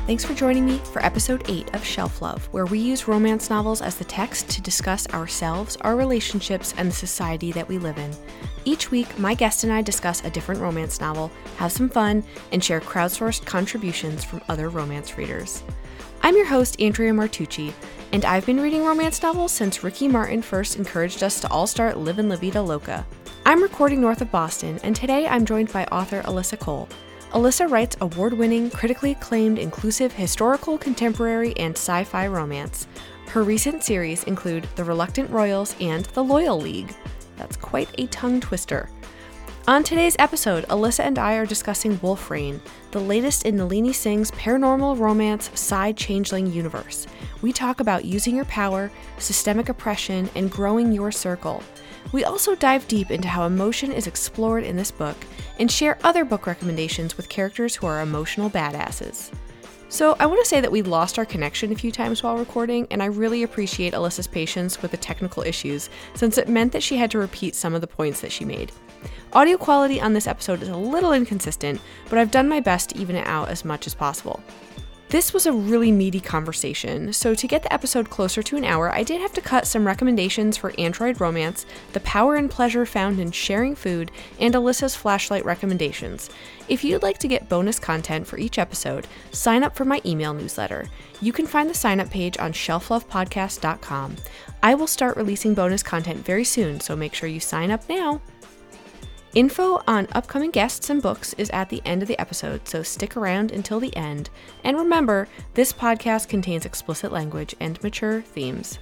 Thanks for joining me for episode 8 of Shelf Love, where we use romance novels as the text to discuss ourselves, our relationships, and the society that we live in. Each week, my guest and I discuss a different romance novel, have some fun, and share crowdsourced contributions from other romance readers. I'm your host, Andrea Martucci, and I've been reading romance novels since Ricky Martin first encouraged us to all start living La Vida Loca. I'm recording north of Boston, and today I'm joined by author Alyssa Cole. Alyssa writes award-winning, critically acclaimed, inclusive, historical, contemporary, and sci-fi romance. Her recent series include The Reluctant Royals and The Loyal League. That's quite a tongue twister. On today's episode, Alyssa and I are discussing Wolf Rain, the latest in Nalini Singh's paranormal romance side-changeling universe. We talk about using your power, systemic oppression, and growing your circle. We also dive deep into how emotion is explored in this book and share other book recommendations with characters who are emotional badasses. So I want to say that we lost our connection a few times while recording, and I really appreciate Alyssa's patience with the technical issues, since it meant that she had to repeat some of the points that she made. Audio quality on this episode is a little inconsistent, but I've done my best to even it out as much as possible. This was a really meaty conversation, so to get the episode closer to an hour, I did have to cut some recommendations for Android romance, the power and pleasure found in sharing food, and Alyssa's flashlight recommendations. If you'd like to get bonus content for each episode, sign up for my email newsletter. You can find the sign up page on shelflovepodcast.com. I will start releasing bonus content very soon, so make sure you sign up now. Info on upcoming guests and books is at the end of the episode, so stick around until the end. And remember, this podcast contains explicit language and mature themes.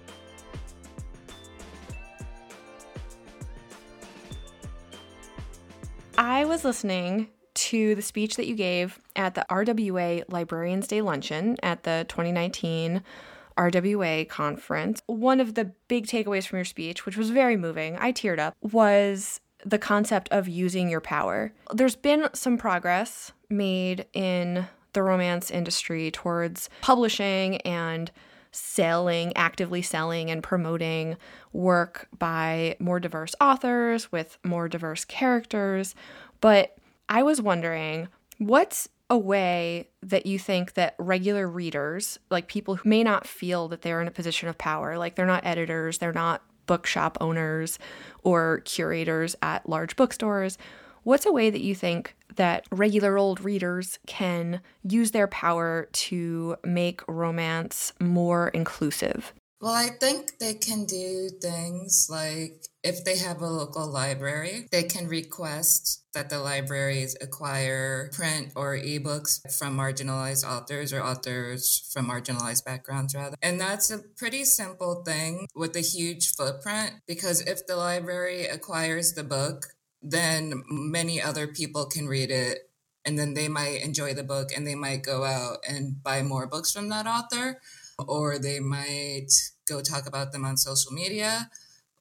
I was listening to the speech that you gave at the RWA Librarians Day Luncheon at the 2019 RWA conference. One of the big takeaways from your speech, which was very moving, I teared up, was the concept of using your power. There's been some progress made in the romance industry towards publishing and actively selling and promoting work by more diverse authors with more diverse characters. But I was wondering, what's a way that you think that regular readers, like people who may not feel that they're in a position of power, like they're not editors, they're not bookshop owners or curators at large bookstores, what's a way that you think that regular old readers can use their power to make romance more inclusive? Well, I think they can do things like if they have a local library, they can request that the libraries acquire print or ebooks from marginalized authors or authors from marginalized backgrounds, rather. And that's a pretty simple thing with a huge footprint, because if the library acquires the book, then many other people can read it, and then they might enjoy the book and they might go out and buy more books from that author, or they might go talk about them on social media,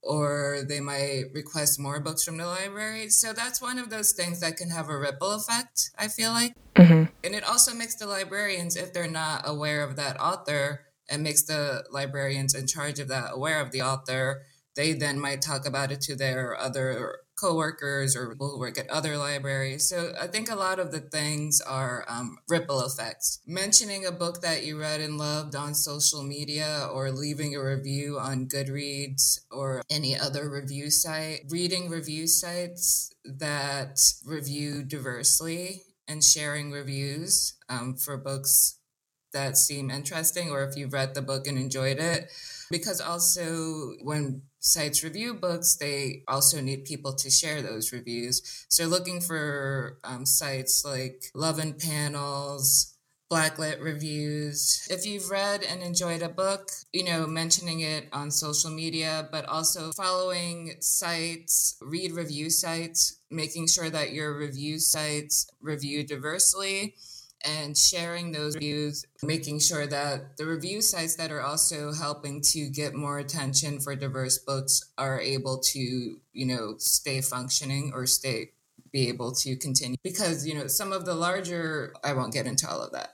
or they might request more books from the library. So that's one of those things that can have a ripple effect, I feel like. Mm-hmm. And it also makes the librarians, if they're not aware of that author, and makes the librarians in charge of that aware of the author. They then might talk about it to their other coworkers or people who work at other libraries. So I think a lot of the things are ripple effects. Mentioning a book that you read and loved on social media, or leaving a review on Goodreads or any other review site, reading review sites that review diversely and sharing reviews for books that seem interesting, or if you've read the book and enjoyed it. Because also when sites review books, they also need people to share those reviews. So looking for sites like Love and Panels, Blacklit Reviews. If you've read and enjoyed a book, mentioning it on social media, but also following sites, read review sites, making sure that your review sites review diversely, and sharing those reviews, making sure that the review sites that are also helping to get more attention for diverse books are able to, stay functioning or be able to continue. Because, some of the larger, I won't get into all of that.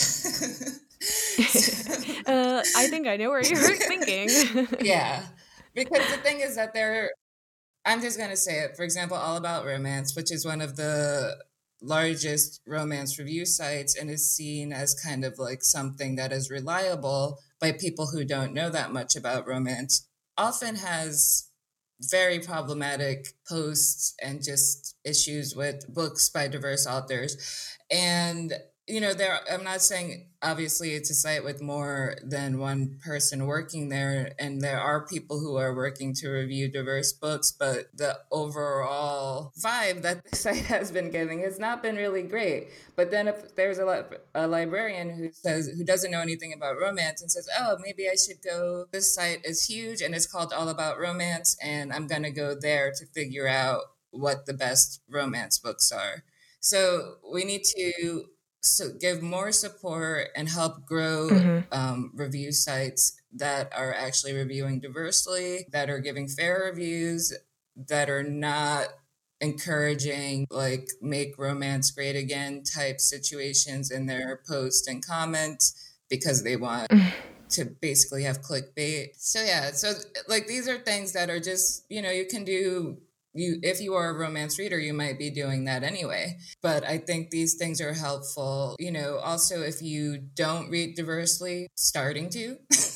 I think I know where you're thinking. Yeah, because the thing is that I'm just going to say it. For example, All About Romance, which is one of the largest romance review sites and is seen as kind of like something that is reliable by people who don't know that much about romance, often has very problematic posts and just issues with books by diverse authors. And there, I'm not saying obviously it's a site with more than one person working there, and there are people who are working to review diverse books, but the overall vibe that the site has been giving has not been really great. But then if there's a librarian who doesn't know anything about romance and says, oh, maybe I should go, this site is huge and it's called All About Romance, and I'm going to go there to figure out what the best romance books are. So we need to give more support and help grow review sites that are actually reviewing diversely, that are giving fair reviews, that are not encouraging like make romance great again type situations in their post and comments because they want to basically have clickbait. So yeah, so like these are things that are just, you can do. If you are a romance reader, you might be doing that anyway. But I think these things are helpful. Also if you don't read diversely, starting to.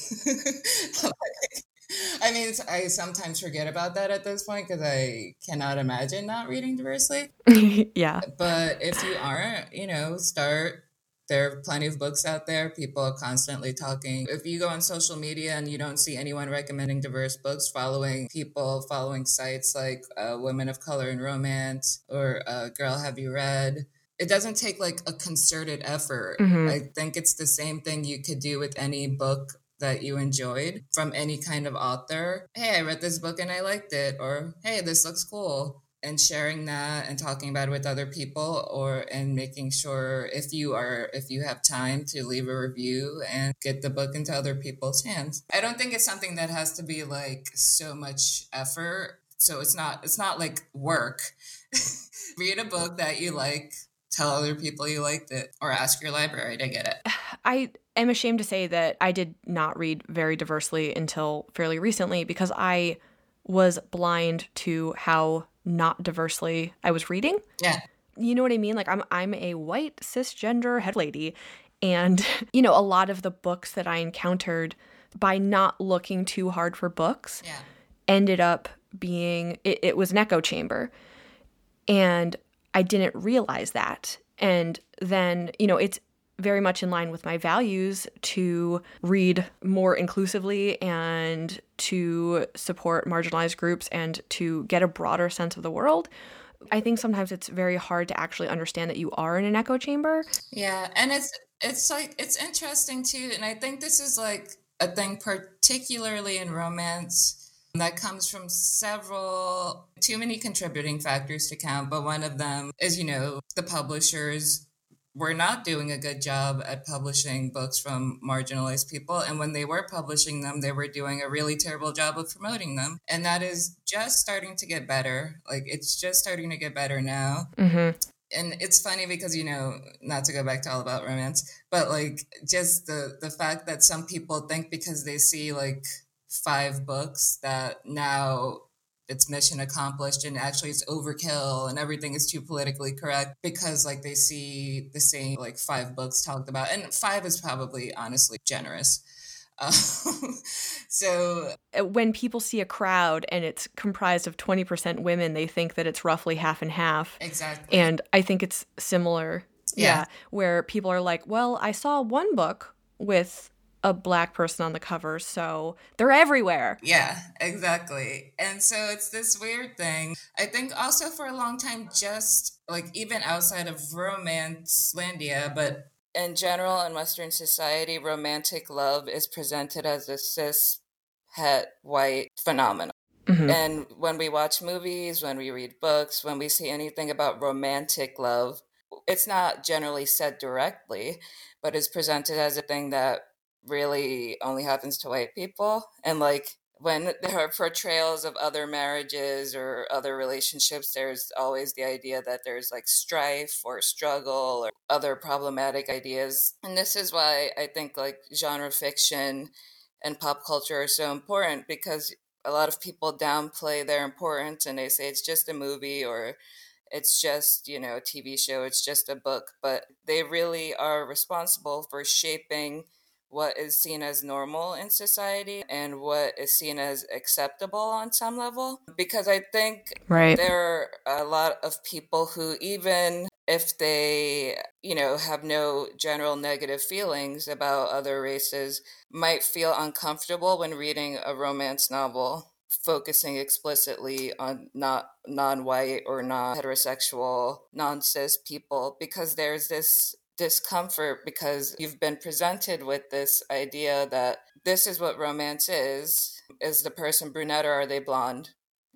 I mean, I sometimes forget about that at this point because I cannot imagine not reading diversely. Yeah. But if you aren't, start. There are plenty of books out there. People are constantly talking. If you go on social media and you don't see anyone recommending diverse books, following sites like Women of Color in Romance or Girl, Have You Read? It doesn't take like a concerted effort. I think it's the same thing you could do with any book that you enjoyed from any kind of author. Hey, I read this book and I liked it. Or, hey, this looks cool. And sharing that and talking about it with other people, and making sure if you have time to leave a review and get the book into other people's hands. I don't think it's something that has to be like so much effort. So it's not like work. Read a book that you like, tell other people you liked it, or ask your library to get it. I am ashamed to say that I did not read very diversely until fairly recently because I was blind to how not diversely I was reading. Yeah. You know what I mean? Like I'm a white cisgender head lady, and a lot of the books that I encountered by not looking too hard for books ended up being it was an echo chamber, and I didn't realize that. And then it's very much in line with my values to read more inclusively and to support marginalized groups and to get a broader sense of the world. I think sometimes it's very hard to actually understand that you are in an echo chamber. Yeah, and it's like it's interesting too, and I think this is like a thing particularly in romance that comes from too many contributing factors to count, but one of them is, the publishers were not doing a good job at publishing books from marginalized people. And when they were publishing them, they were doing a really terrible job of promoting them. And that is just starting to get better. Like, it's just starting to get better now. And it's funny because, not to go back to All About Romance, but like just the fact that some people think because they see like 5 books that now it's mission accomplished and actually it's overkill and everything is too politically correct because like they see the same like 5 books talked about, and 5 is probably honestly generous. So when people see a crowd and it's comprised of 20% women, they think that it's roughly half and half. Exactly. And I think it's similar. Yeah. Where people are like, well, I saw one book with a Black person on the cover, so they're everywhere. Yeah, exactly. And so it's this weird thing. I think also for a long time, just like even outside of Romancelandia, but in general in Western society, romantic love is presented as a cis het white phenomenon. And when we watch movies, when we read books, when we see anything about romantic love, it's not generally said directly, but it's presented as a thing that really only happens to white people. And like when there are portrayals of other marriages or other relationships, there's always the idea that there's like strife or struggle or other problematic ideas. And this is why I think like genre fiction and pop culture are so important, because a lot of people downplay their importance and they say it's just a movie or it's just, a TV show, it's just a book, but they really are responsible for shaping what is seen as normal in society and what is seen as acceptable on some level. Because I think Right. there are a lot of people who, even if they, have no general negative feelings about other races, might feel uncomfortable when reading a romance novel focusing explicitly on not non-white or non-heterosexual, non-cis people, because there's this discomfort because you've been presented with this idea that this is what romance is the person brunette or are they blonde,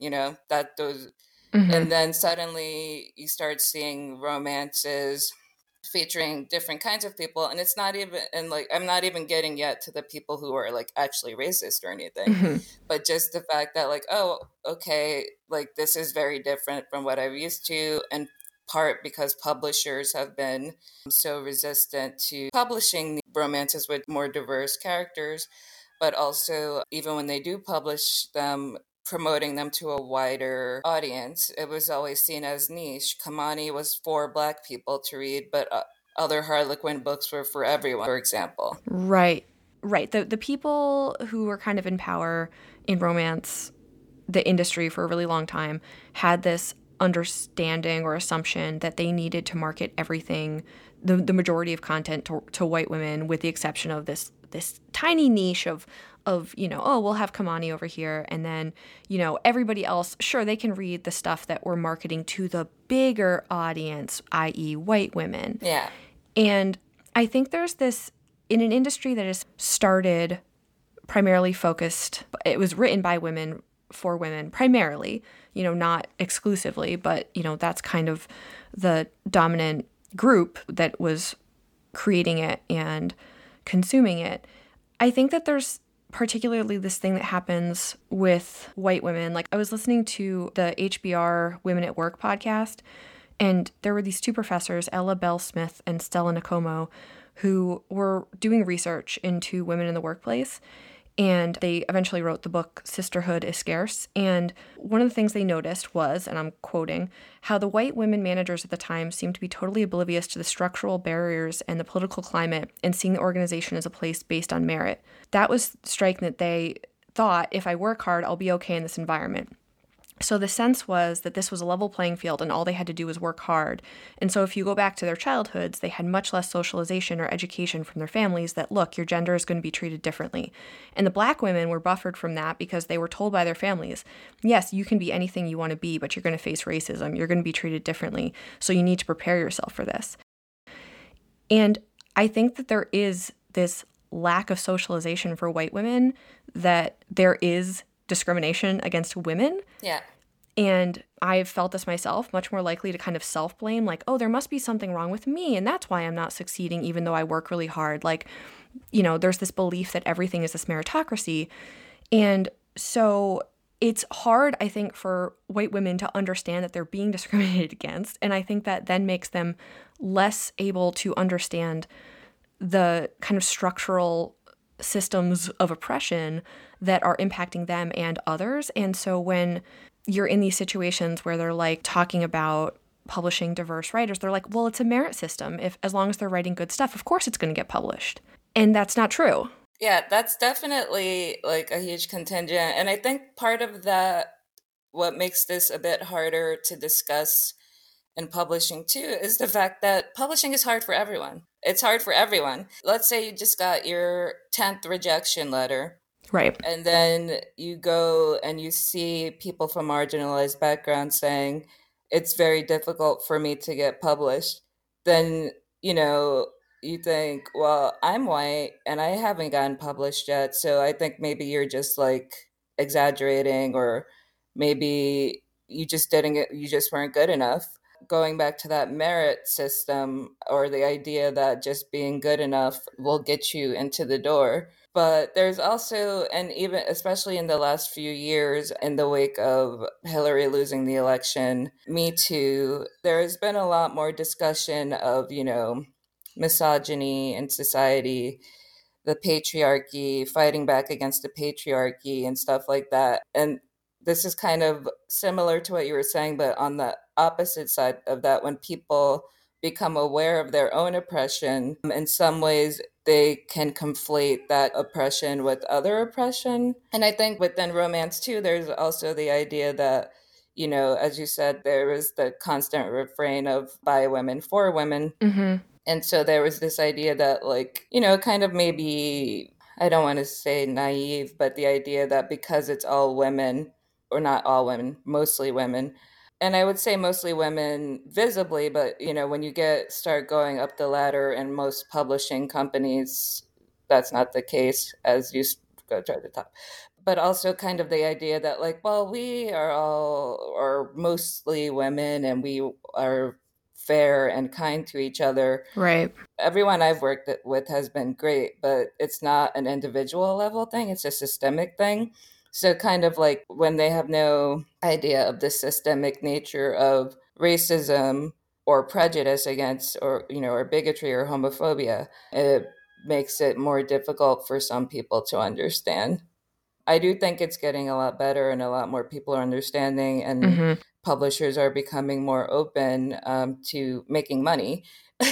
that those, Hmm. and then suddenly you start seeing romances featuring different kinds of people, and it's not even, and like I'm not even getting yet to the people who are like actually racist or anything, Hmm. but just the fact that like, oh, okay, like this is very different from what I'm used to, and part because publishers have been so resistant to publishing romances with more diverse characters, but also even when they do publish them, promoting them to a wider audience. It was always seen as niche. Kamani was for Black people to read, but other Harlequin books were for everyone, for example. Right. Right. The people who were kind of in power in romance, the industry for a really long time, had this understanding or assumption that they needed to market everything, the majority of content to white women, with the exception of this tiny niche of oh, we'll have Kamani over here, and then everybody else, sure, they can read the stuff that we're marketing to the bigger audience, i.e. white women. Yeah. And I think there's this, in an industry that is started primarily focused, it was written by women for women primarily, not exclusively, but, that's kind of the dominant group that was creating it and consuming it. I think that there's particularly this thing that happens with white women. Like, I was listening to the HBR Women at Work podcast, and there were these two professors, Ella Bell Smith and Stella Nicomo, who were doing research into women in the workplace. And they eventually wrote the book Sisterhood is Scarce. And one of the things they noticed was, and I'm quoting, how the white women managers at the time seemed to be totally oblivious to the structural barriers and the political climate and seeing the organization as a place based on merit. That was striking, that they thought, if I work hard, I'll be okay in this environment. So the sense was that this was a level playing field and all they had to do was work hard. And so if you go back to their childhoods, they had much less socialization or education from their families that, look, your gender is going to be treated differently. And the Black women were buffered from that because they were told by their families, yes, you can be anything you want to be, but you're going to face racism. You're going to be treated differently. So you need to prepare yourself for this. And I think that there is this lack of socialization for white women, that there is discrimination against women. Yeah. And I've felt this myself, much more likely to kind of self-blame, like, oh, there must be something wrong with me, and that's why I'm not succeeding, even though I work really hard. Like, there's this belief that everything is this meritocracy. And so it's hard, I think, for white women to understand that they're being discriminated against. And I think that then makes them less able to understand the kind of structural systems of oppression that are impacting them and others. And so when you're in these situations where they're like talking about publishing diverse writers, they're like, well, it's a merit system. If, as long as they're writing good stuff, of course it's going to get published. And that's not true. Yeah, that's definitely like a huge contingent. And I think part of that, what makes this a bit harder to discuss in publishing too, is the fact that publishing is hard for everyone. It's hard for everyone. Let's say you just got your 10th rejection letter. Right. And then you go and you see people from marginalized backgrounds saying, it's very difficult for me to get published. Then, you think, well, I'm white and I haven't gotten published yet. So I think maybe you're just like exaggerating, or maybe you just weren't good enough. Going back to that merit system, or the idea that just being good enough will get you into the door. But there's also, and even especially in the last few years, in the wake of Hillary losing the election, Me Too, there has been a lot more discussion of, misogyny in society, the patriarchy, fighting back against the patriarchy and stuff like that. And this is kind of similar to what you were saying, but on the opposite side of that, when people become aware of their own oppression, in some ways they can conflate that oppression with other oppression. And I think within romance too, there's also the idea that, as you said, there is the constant refrain of by women for women. Mm-hmm. And so there was this idea that, like, kind of maybe, I don't want to say naive, but the idea that because it's all women, or not all women, mostly women, and I would say mostly women visibly, but when you start going up the ladder in most publishing companies, that's not the case as you go toward the top. But also kind of the idea that, like, well, we are all, or mostly women, and we are fair and kind to each other. Right. Everyone I've worked with has been great, but it's not an individual level thing, it's a systemic thing. So kind of like when they have no idea of the systemic nature of racism or prejudice against, or bigotry or homophobia, it makes it more difficult for some people to understand. I do think it's getting a lot better, and a lot more people are understanding, and Mm-hmm. publishers are becoming more open to making money,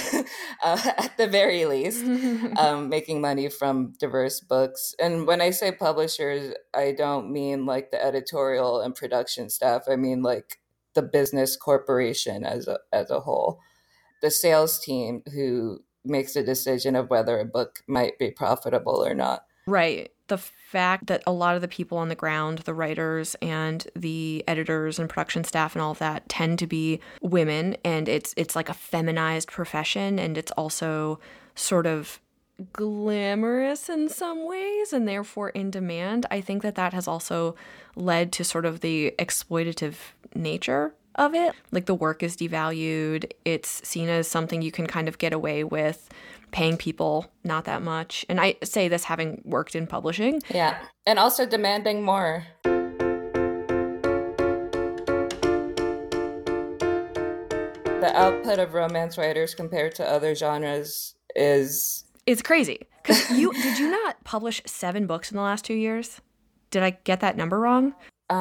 at the very least, making money from diverse books. And when I say publishers, I don't mean like the editorial and production staff. I mean like the business corporation as a whole, the sales team who makes a decision of whether a book might be profitable or not. Right. The fact that a lot of the people on the ground, the writers and the editors and production staff and all of that, tend to be women, and it's like a feminized profession, and it's also sort of glamorous in some ways and therefore in demand. I think that has also led to sort of the exploitative nature of it. Like, the work is devalued. It's seen as something you can kind of get away with, paying people not that much. And I say this having worked in publishing. Yeah. And also demanding more. The output of romance writers compared to other genres is... It's crazy. Because did you not publish 7 books in the last 2 years? Did I get that number wrong?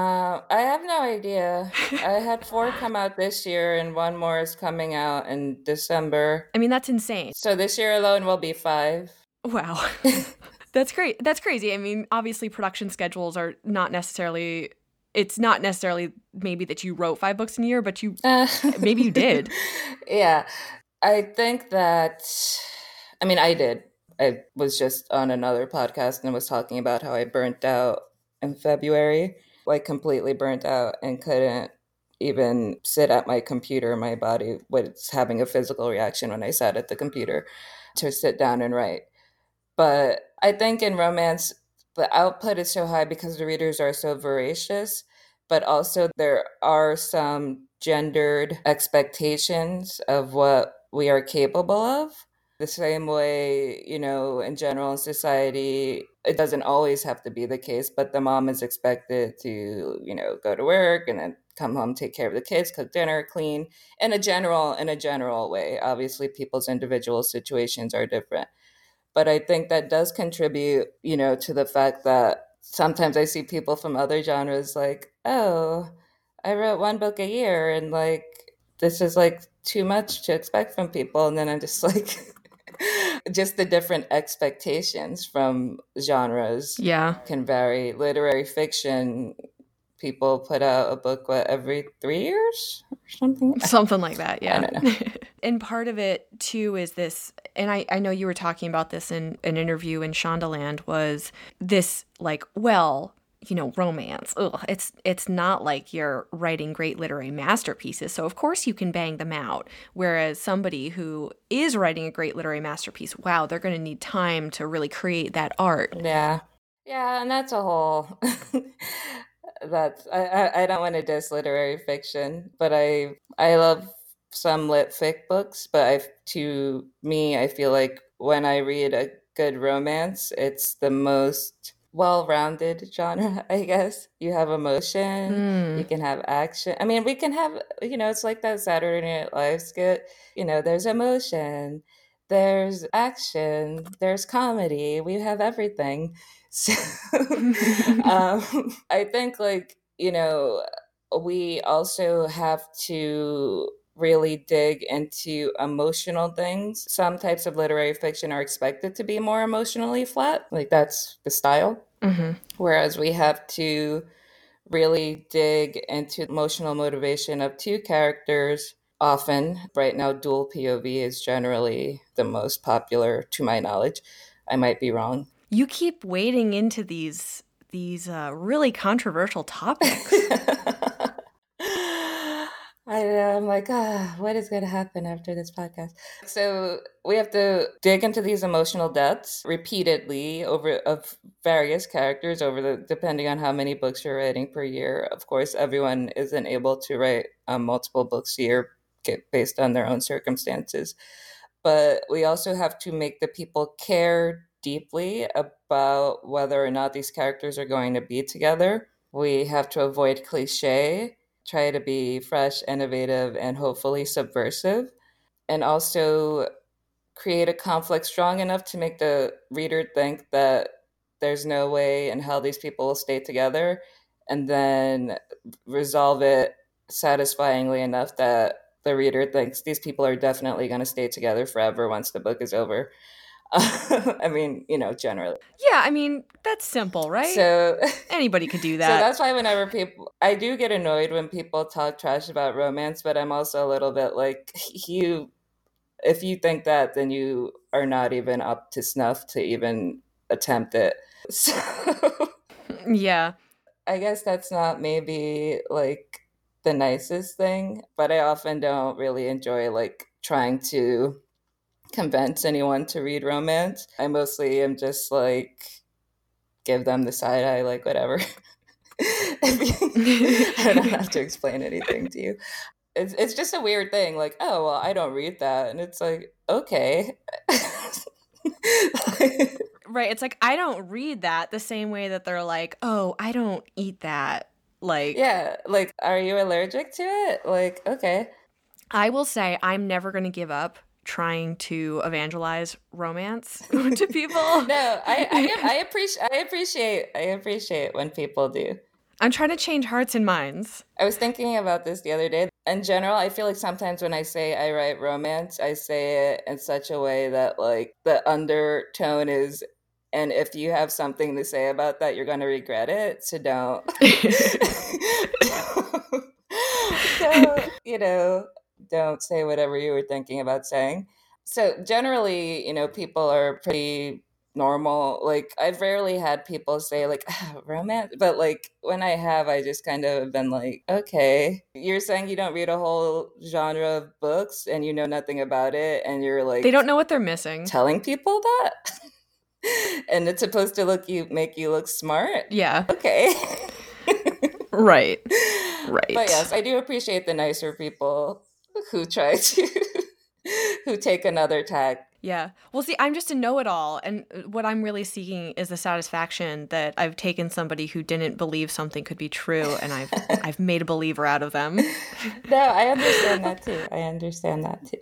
I have no idea. I had 4 come out this year, and 1 more is coming out in December. I mean, that's insane. So this year alone will be 5. Wow. That's great. That's crazy. I mean, obviously production schedules are not necessarily... It's not necessarily maybe that you wrote 5 books in a year, but maybe you did. Yeah. I think that... I mean, I did. I was just on another podcast and was talking about how I burnt out in February, like completely burnt out, and couldn't even sit at my computer. My body was having a physical reaction when I sat at the computer to sit down and write. But I think in romance, the output is so high because the readers are so voracious, but also there are some gendered expectations of what we are capable of. The same way, in general in society, it doesn't always have to be the case, but the mom is expected to, go to work and then come home, take care of the kids, cook dinner, clean, in a general way. Obviously, people's individual situations are different. But I think that does contribute, to the fact that sometimes I see people from other genres like, oh, I wrote 1 book a year, and like, this is like too much to expect from people. And then I'm just like... just the different expectations from genres can vary. Literary fiction, people put out a book, every 3 years or something? Something like that, yeah. I don't know. And part of it, too, is this, and I know you were talking about this in an interview in Shondaland, was this, like, well... romance. Ugh, it's not like you're writing great literary masterpieces, so of course you can bang them out. Whereas somebody who is writing a great literary masterpiece, wow, they're going to need time to really create that art. Yeah, and that's a whole. I don't want to diss literary fiction, but I love some lit fic books. But to me, I feel like when I read a good romance, it's the most well-rounded genre, I guess. You have emotion, you can have action. I mean, we can have, it's like that Saturday Night Live skit, there's emotion, there's action, there's comedy, we have everything. So I think, like, we also have to really dig into emotional things. Some types of literary fiction are expected to be more emotionally flat, like that's the style. Mm-hmm. Whereas we have to really dig into emotional motivation of two characters. Often, right now, dual POV is generally the most popular, to my knowledge. I might be wrong. You keep wading into these really controversial topics. I know. I'm like, what is going to happen after this podcast? So we have to dig into these emotional depths repeatedly over of various characters over the depending on how many books you're writing per year. Of course, everyone isn't able to write multiple books a year based on their own circumstances, but we also have to make the people care deeply about whether or not these characters are going to be together. We have to avoid cliche, try to be fresh, innovative, and hopefully subversive, and also create a conflict strong enough to make the reader think that there's no way in hell these people will stay together, and then resolve it satisfyingly enough that the reader thinks these people are definitely going to stay together forever once the book is over. I mean, generally. Yeah, I mean, that's simple, right? So Anybody could do so that. that's why whenever I do get annoyed when people talk trash about romance, but I'm also a little bit like, you if you think that, then you are not even up to snuff to even attempt it. So Yeah. I guess that's not maybe like the nicest thing, but I often don't really enjoy like trying to convince anyone to read romance. I mostly am just like give them the side eye, like whatever. I don't have to explain anything to you. It's just a weird thing, like, oh well, I don't read that, and it's like, okay. Right. It's like, I don't read that the same way that they're like, oh, I don't eat that. Like, Yeah, like, are you allergic to it? Like, okay. I will say I'm never going to give up trying to evangelize romance to people. No, I appreciate when people do. I'm trying to change hearts and minds. I was thinking about this the other day. In general, I feel like sometimes when I say I write romance, I say it in such a way that like the undertone is, and if you have something to say about that, you're going to regret it. So don't. So, don't say whatever you were thinking about saying. So generally, people are pretty normal. Like I've rarely had people say like romance, but like when I have, I just kind of been like, okay, you're saying you don't read a whole genre of books and you know nothing about it, and you're like They don't know what they're missing. telling people that, and it's supposed to make you look smart. Yeah. Okay. Right. Right. But yes, I do appreciate the nicer people who try to who take another tack. Yeah. Well, see, I'm just a know-it-all, and what I'm really seeking is the satisfaction that I've taken somebody who didn't believe something could be true, and I've made a believer out of them. No, I understand that too. I understand that too.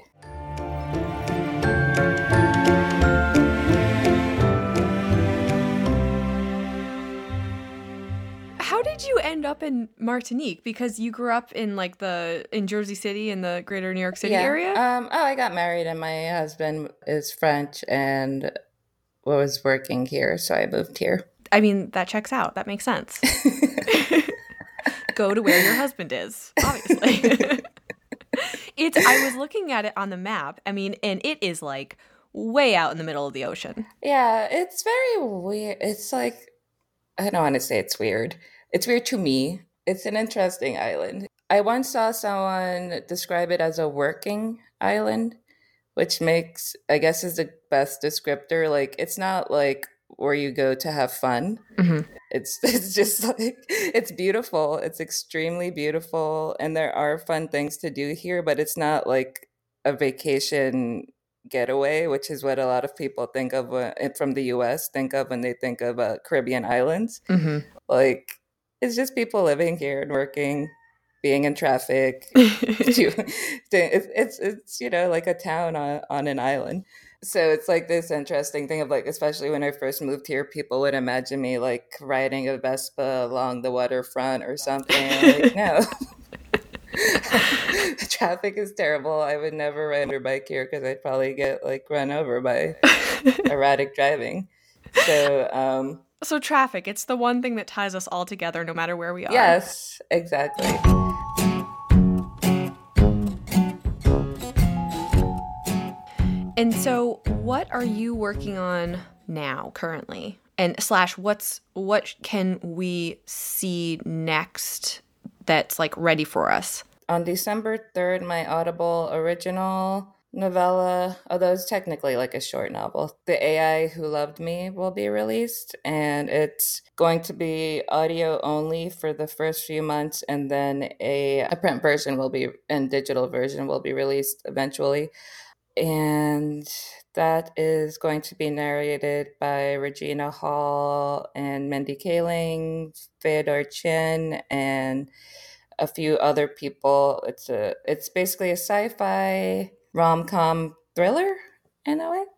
How did you end up in Martinique? Because you grew up in in Jersey City in the greater New York City area? I got married and my husband is French and was working here, so I moved here. I mean, that checks out. That makes sense. Go to where your husband is, obviously. I was looking at it on the map. I mean, and it is like way out in the middle of the ocean. Yeah, it's very weird. It's like, I don't want to say it's weird. It's weird to me. It's an interesting island. I once saw someone describe it as a working island, which makes, I guess, is the best descriptor. Like, it's not like where you go to have fun. Mm-hmm. It's just like, it's beautiful. It's extremely beautiful, and there are fun things to do here, but it's not like a vacation getaway, which is what a lot of people think of from the US think of when they think of Caribbean islands. Mm-hmm. Like, it's just people living here and working, being in traffic. It's like a town on an island. So it's like this interesting thing of like, especially when I first moved here, people would imagine me like riding a Vespa along the waterfront or something. I'm like, no, traffic is terrible. I would never ride a motorbike here because I'd probably get like run over by erratic driving. So, So traffic, it's the one thing that ties us all together no matter where we are. yes, exactly. And so what are you working on now currently? And slash what can we see next that's like ready for us? On December 3rd, my Audible original novella, although it's technically like a short novel, The AI Who Loved Me, will be released. And it's going to be audio only for the first few months. And then a print version and digital version will be released eventually. And that is going to be narrated by Regina Hall and Mindy Kaling, Theodore Chin, and a few other people. It's basically a sci-fi rom-com thriller in a way.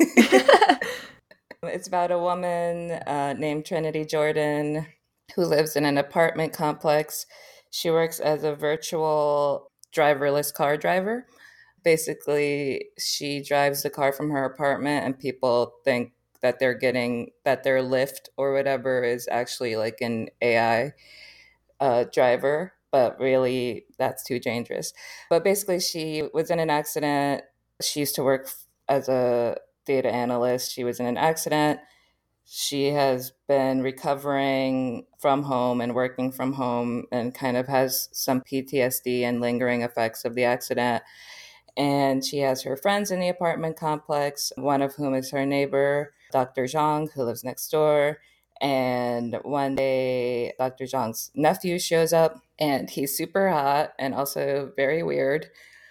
It's about a woman named Trinity Jordan who lives in an apartment complex. She works as a virtual driverless car driver. Basically, she drives the car from her apartment, and people think that their Lyft or whatever is actually like an AI driver, but really that's too dangerous. But basically, she was in an accident. She used to work as a data analyst. She was in an accident. She has been recovering from home and working from home and kind of has some PTSD and lingering effects of the accident. And she has her friends in the apartment complex, one of whom is her neighbor, Dr. Zhang, who lives next door. And one day, Dr. Zhang's nephew shows up, and he's super hot and also very weird.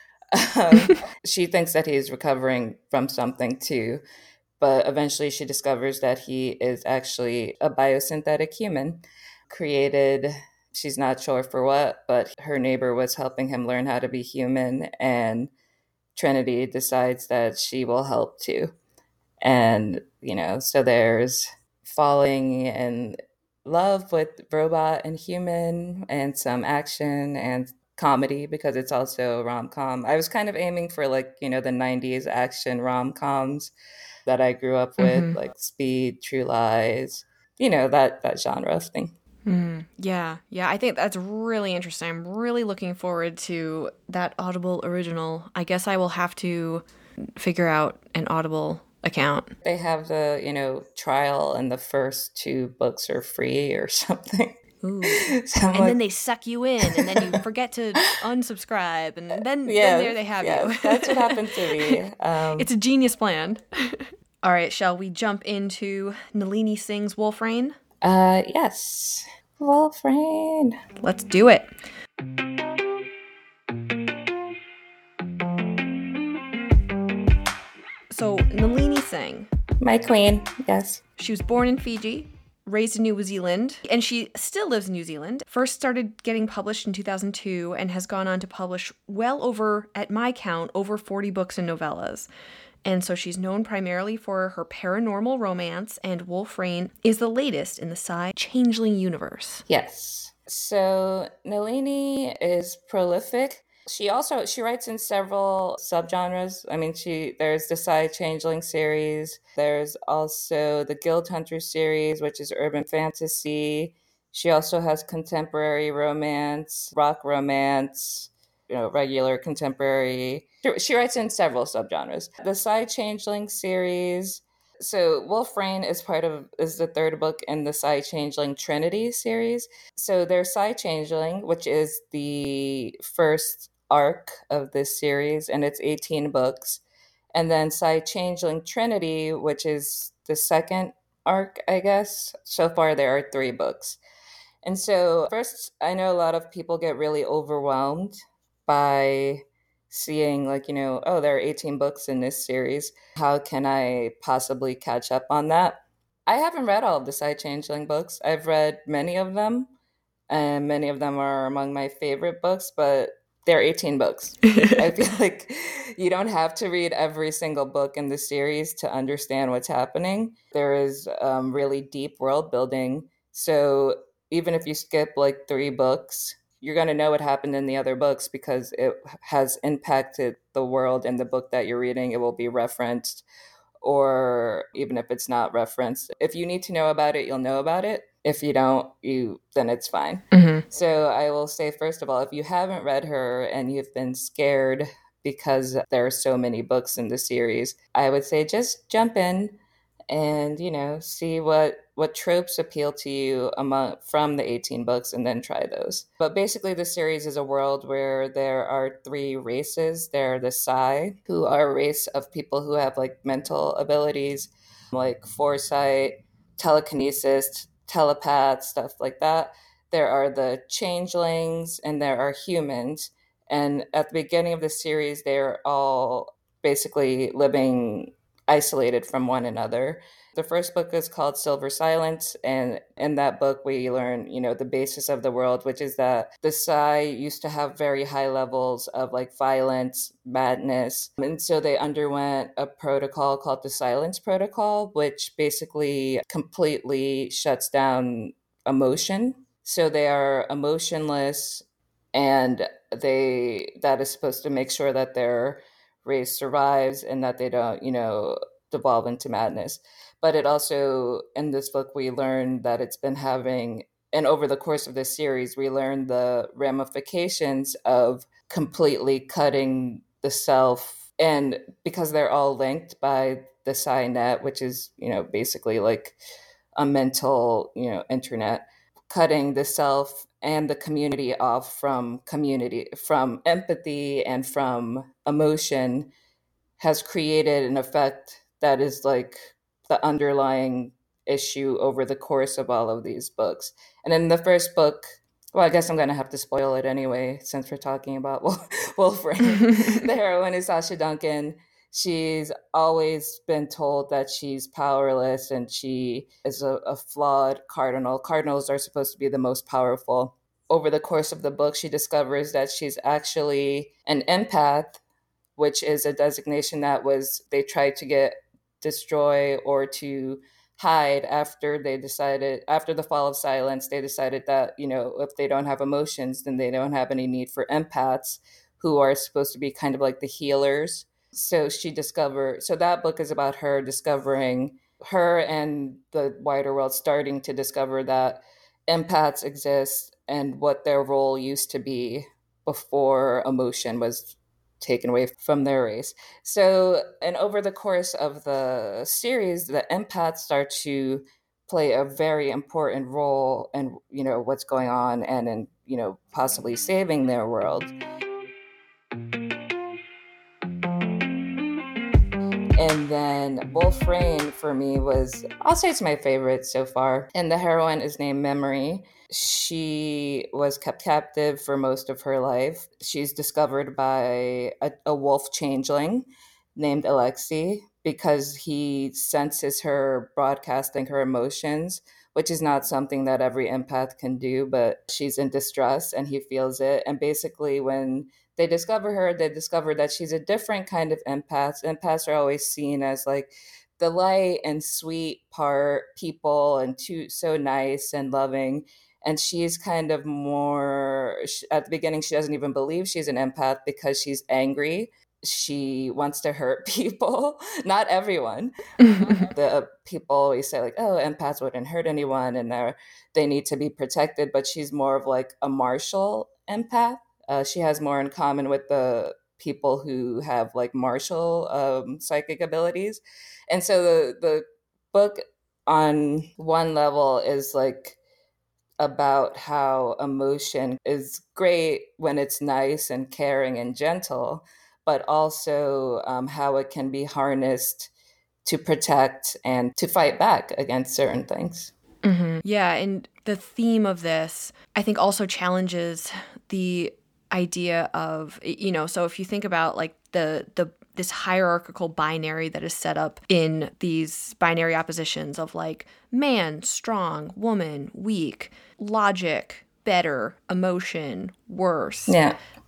She thinks that he's recovering from something too, but eventually she discovers that he is actually a biosynthetic human created. She's not sure for what, but her neighbor was helping him learn how to be human, and Trinity decides that she will help too. And, so there's falling in love with robot and human and some action and comedy because it's also rom-com. I was kind of aiming for like, the 90s action rom-coms that I grew up with, like Speed, True Lies, that genre of thing. Yeah. I think that's really interesting. I'm really looking forward to that Audible original. I guess I will have to figure out an Audible account. They have the, trial, and the first two books are free or something. Ooh. So and then they suck you in, and then you forget to unsubscribe, and then there they have you. That's what happened to me. It's a genius plan. All right, shall we jump into Nalini Singh's Wolf Rain? Yes. Wolf Rain. Let's do it. So, Nalini Singh. My queen, yes. She was born in Fiji, raised in New Zealand, and she still lives in New Zealand. First started getting published in 2002 and has gone on to publish well over, at my count, over 40 books and novellas. And so she's known primarily for her paranormal romance, and Wolf Rain is the latest in the sci-changeling universe. Yes. So Nalini is prolific. She writes in several subgenres. I mean, there's the sci-changeling series. There's also the Guild Hunter series, which is urban fantasy. She also has contemporary romance, rock romance, regular contemporary. She writes in several subgenres. The sci-changeling series. So Wolf Rain is the third book in the sci-changeling Trinity series. So there's sci-changeling, which is the first arc of this series, and it's 18 books. And then sci-changeling Trinity, which is the second arc, I guess. So far there are 3 books. And so first, I know a lot of people get really overwhelmed by seeing oh, there are 18 books in this series. How can I possibly catch up on that? I haven't read all of the sci-changeling books. I've read many of them, and many of them are among my favorite books, but There are 18 books. I feel like you don't have to read every single book in the series to understand what's happening. There is really deep world building. So even if you skip like 3 books, you're going to know what happened in the other books because it has impacted the world in the book that you're reading. It will be referenced, or even if it's not referenced. If you need to know about it, you'll know about it. If you don't, then it's fine. Mm-hmm. So I will say, first of all, if you haven't read her and you've been scared because there are so many books in the series, I would say just jump in and, see what tropes appeal to you from the 18 books, and then try those. But basically the series is a world where there are 3 races. There are the Psi, who are a race of people who have like mental abilities like foresight, telekinesis, telepaths, stuff like that. There are the changelings, and there are humans. And at the beginning of the series, they're all basically living isolated from one another. The first book is called Silver Silence, and in that book we learn, the basis of the world, which is that the Psi used to have very high levels of like violence, madness, and so they underwent a protocol called the Silence Protocol, which basically completely shuts down emotion. So they are emotionless, and that is supposed to make sure that their race survives and that they don't, devolve into madness. But it also, in this book, we learn that it's been having, and over the course of this series, we learn the ramifications of completely cutting the self. And because they're all linked by the PsyNet, which is, basically like a mental, internet, cutting the self and the community off from empathy and from emotion has created an effect that is like the underlying issue over the course of all of these books. And in the first book, well, I guess I'm going to have to spoil it anyway, since we're talking about Wolfram. The heroine is Sasha Duncan. She's always been told that she's powerless and she is a flawed cardinal. Cardinals are supposed to be the most powerful. Over the course of the book, she discovers that she's actually an empath, which is a designation that they tried to destroy or to hide after the fall of Silence. They decided that, if they don't have emotions, then they don't have any need for empaths, who are supposed to be kind of like the healers. So that book is about her discovering, her and the wider world starting to discover that empaths exist and what their role used to be before emotion was taken away from their race. So, and over the course of the series, the empaths start to play a very important role in, what's going on and in, possibly saving their world. And then Wolfrain for me I'll say it's my favorite so far. And the heroine is named Memory. She was kept captive for most of her life. She's discovered by a wolf changeling named Alexei because he senses her broadcasting her emotions, which is not something that every empath can do, but she's in distress and he feels it. And basically when they discover her, they discover that she's a different kind of empath. Empaths are always seen as like the light and sweet part people and so nice and loving. And she's kind of more, at the beginning, she doesn't even believe she's an empath because she's angry. She wants to hurt people, not everyone. The people always say like, oh, empaths wouldn't hurt anyone and they need to be protected. But she's more of like a martial empath. She has more in common with the people who have like martial psychic abilities. And so the book on one level is like about how emotion is great when it's nice and caring and gentle, but also how it can be harnessed to protect and to fight back against certain things. Mm-hmm. Yeah, and the theme of this, I think, also challenges the idea of, so if you think about like this hierarchical binary that is set up in these binary oppositions of like man, strong, woman, weak, logic, better, emotion, worse. Yeah.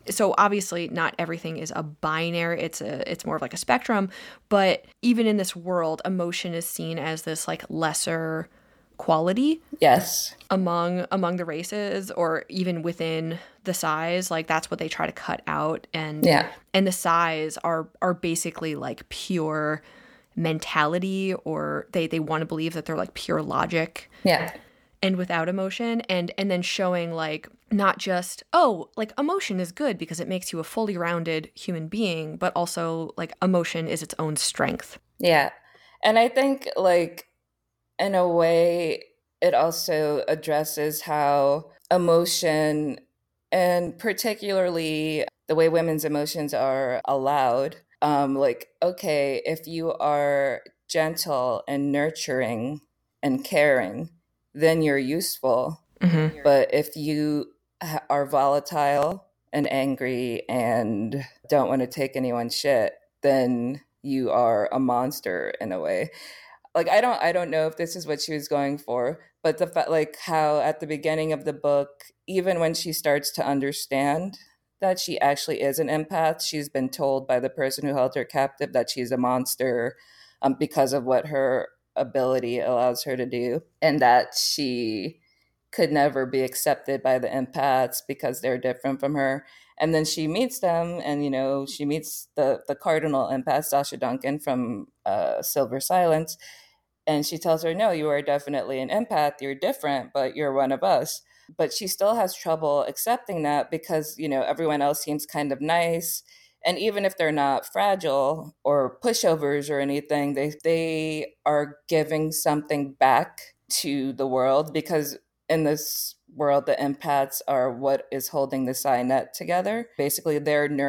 So obviously not everything is a binary, it's more of like a spectrum, but even in this world, emotion is seen as this like lesser quality. Yes. Among the races, or even within the Sais, like that's what they try to cut out. And the Sais are basically like pure mentality, or they want to believe that they're like pure logic. Yeah. And without emotion, and then showing like not just, oh, like emotion is good because it makes you a fully rounded human being, but also like emotion is its own strength. Yeah. And I think like in a way it also addresses how emotion, and particularly the way women's emotions are allowed, like, okay, if you are gentle and nurturing and caring, then you're useful. Mm-hmm. But if you are volatile and angry and don't want to take anyone's shit, then you are a monster in a way. Like, I don't know if this is what she was going for, but the fact, like, how at the beginning of the book, even when she starts to understand that she actually is an empath, she's been told by the person who held her captive that she's a monster, because of what her ability allows her to do, and that she could never be accepted by the empaths because they're different from her. And then she meets them, and she meets the cardinal empath, Sasha Duncan from Silver Silence, and she tells her, no, you are definitely an empath, you're different, but you're one of us. But she still has trouble accepting that because everyone else seems kind of nice, and even if they're not fragile or pushovers or anything, they are giving something back to the world, because in this world, the empaths are what is holding the Psynet together. Basically,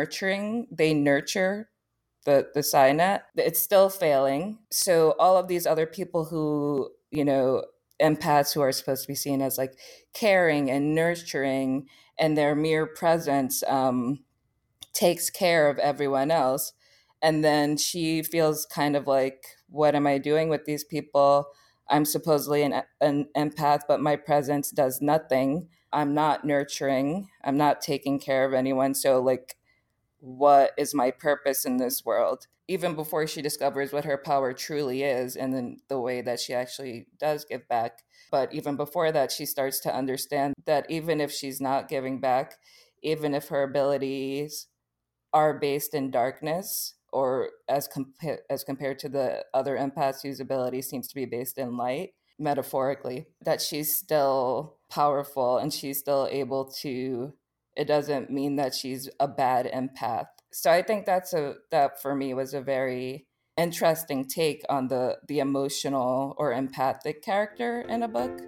they nurture the Psynet. It's still failing. So all of these other people who, empaths who are supposed to be seen as like caring and nurturing, and their mere presence takes care of everyone else. And then she feels kind of like, what am I doing with these people? I'm supposedly an empath, but my presence does nothing. I'm not nurturing. I'm not taking care of anyone. So, like, what is my purpose in this world? Even before she discovers what her power truly is, and then the way that she actually does give back. But even before that, she starts to understand that even if she's not giving back, even if her abilities are based in darkness, or as compared to the other empaths whose ability seems to be based in light, metaphorically, that she's still powerful and she's still able to. It doesn't mean that she's a bad empath. So I think that for me was a very interesting take on the emotional or empathic character in a book.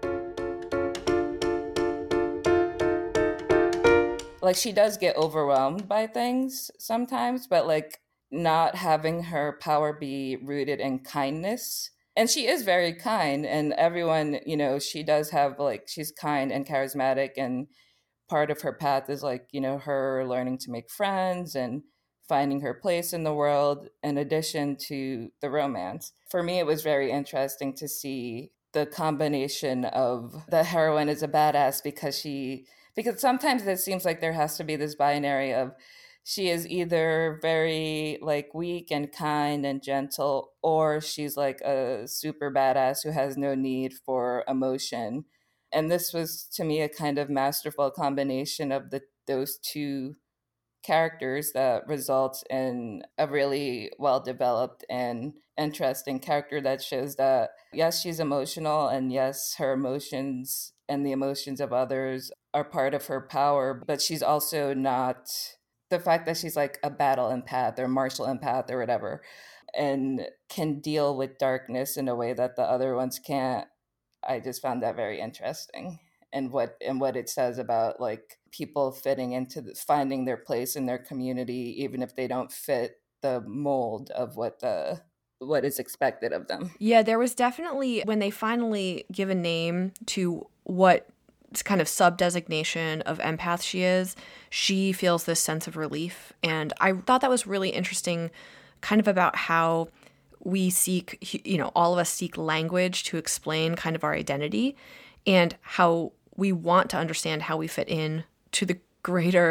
Like, she does get overwhelmed by things sometimes, but like not having her power be rooted in kindness. And she is very kind, and everyone, she does have, like, she's kind and charismatic, and part of her path is like, her learning to make friends and finding her place in the world, in addition to the romance. For me, it was very interesting to see the combination of the heroine is a badass because sometimes it seems like there has to be this binary of, she is either very like weak and kind and gentle, or she's like a super badass who has no need for emotion. And this was, to me, a kind of masterful combination of those two characters that results in a really well developed and interesting character that shows that, yes, she's emotional, and yes, her emotions and the emotions of others are part of her power, but she's also not, the fact that she's like a battle empath or martial empath or whatever, and can deal with darkness in a way that the other ones can't. I just found that very interesting, and what it says about like people fitting into finding their place in their community, even if they don't fit the mold of what is expected of them. Yeah, there was definitely, when they finally give a name to what kind of sub-designation of empath she is, she feels this sense of relief. And I thought that was really interesting, kind of about how we seek, all of us seek language to explain kind of our identity, and how we want to understand how we fit in to the greater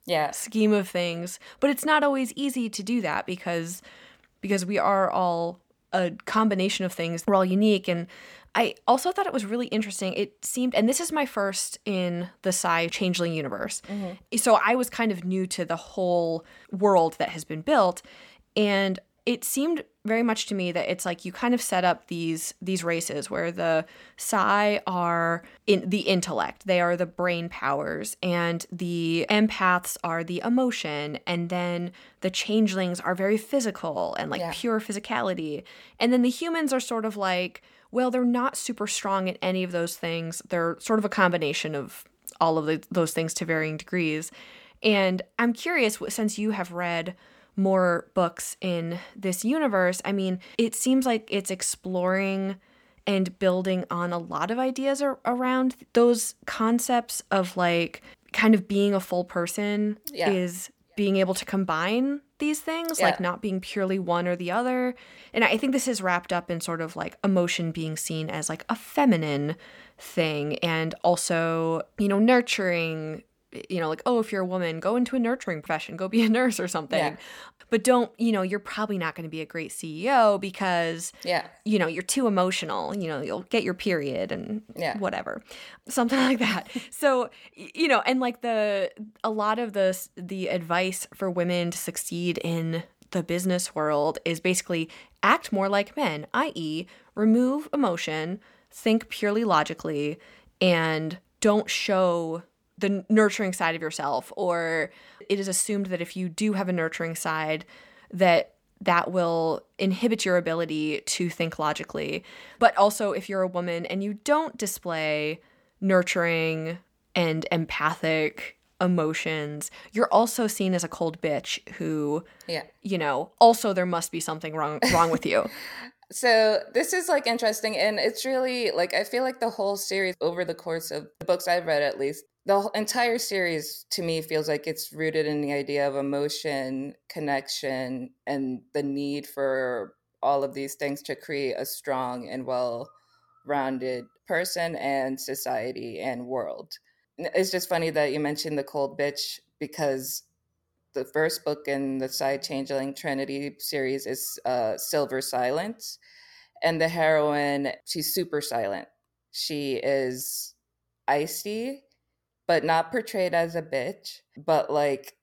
Yeah. scheme of things. But it's not always easy to do that because we are all a combination of things. We're all unique. And I also thought it was really interesting. It seemed, and this is my first in the Psy Changeling universe. So I was kind of new to the whole world that has been built. And it seemed very much to me that it's like you kind of set up these races where the Psy are in the intellect, they are the brain powers, and the empaths are the emotion, and then the changelings are very physical and like Yeah. pure physicality, and then the humans are sort of like, well, they're not super strong at any of those things. They're sort of a combination of all of those things to varying degrees. And I'm curious, since you have read more books in this universe, I mean, it seems like it's exploring and building on a lot of ideas around those concepts of like kind of being a full person Yeah. is being able to combine these things, Yeah. like not being purely one or the other. And I think this is wrapped up in sort of like emotion being seen as like a feminine thing, and also, nurturing, like, oh, if you're a woman, go into a nurturing profession, go be a nurse or something. Yeah. But don't, you're probably not going to be a great CEO because, Yeah. you're too emotional. You'll get your period and Yeah. whatever, something like that. So, and like a lot of the advice for women to succeed in the business world is basically act more like men, i.e., remove emotion, think purely logically, and don't show the nurturing side of yourself. Or it is assumed that if you do have a nurturing side, that will inhibit your ability to think logically. But also, if you're a woman and you don't display nurturing and empathic emotions, you're also seen as a cold bitch who, Yeah. Also there must be something wrong with you. So this is like interesting, and it's really like I feel like the whole series, over the course of the books I've read at least, the entire series to me feels like it's rooted in the idea of emotion, connection, and the need for all of these things to create a strong and well-rounded person and society and world. It's just funny that you mentioned the cold bitch, because the first book in the Psy Changeling Trinity series is Silver Silence. And the heroine, she's super silent. She is icy, but not portrayed as a bitch. But like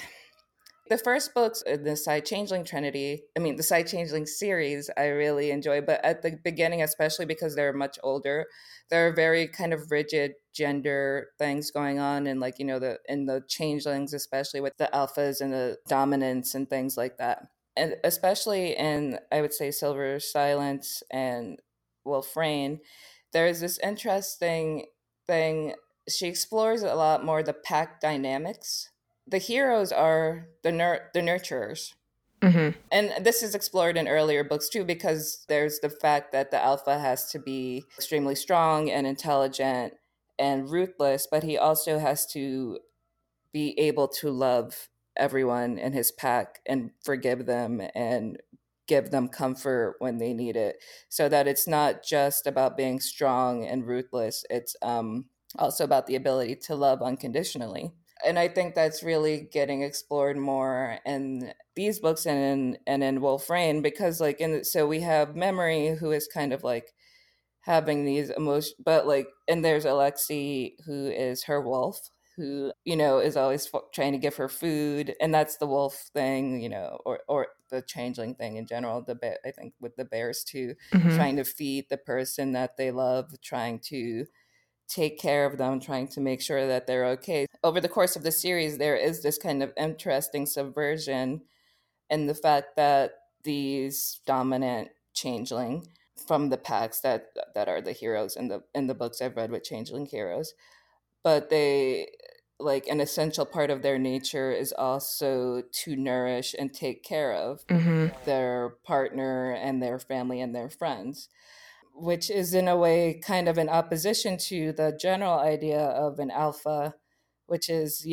the first books in the Psy Changeling Trinity, I mean, the Psy Changeling series, I really enjoy. But at the beginning, especially because they're much older, there are very kind of rigid gender things going on. And like, in the changelings, especially with the alphas and the dominance and things like that. And especially in, I would say, Silver Silence and Wolfrain, there's this interesting thing. She explores a lot more the pack dynamics. The heroes are the nurturers. Mm-hmm. And this is explored in earlier books too, because there's the fact that the alpha has to be extremely strong and intelligent and ruthless, but he also has to be able to love everyone in his pack and forgive them and give them comfort when they need it, so that it's not just about being strong and ruthless. It's also about the ability to love unconditionally. And I think that's really getting explored more in these books and in Wolfrain, because like so we have Memory, who is kind of like having these emotions, but like, and there's Alexi, who is her wolf, who is always trying to give her food, and that's the wolf thing, or the changeling thing in general. I think with the bears too, Mm-hmm. trying to feed the person that they love, trying to take care of them, trying to make sure that they're okay. Over the course of the series, there is this kind of interesting subversion in the fact that these dominant changeling from the packs that are the heroes in the books I've read with changeling heroes, but they, like, an essential part of their nature is also to nourish and take care of Mm-hmm. their partner and their family and their friends, which is in a way kind of in opposition to the general idea of an alpha, which is,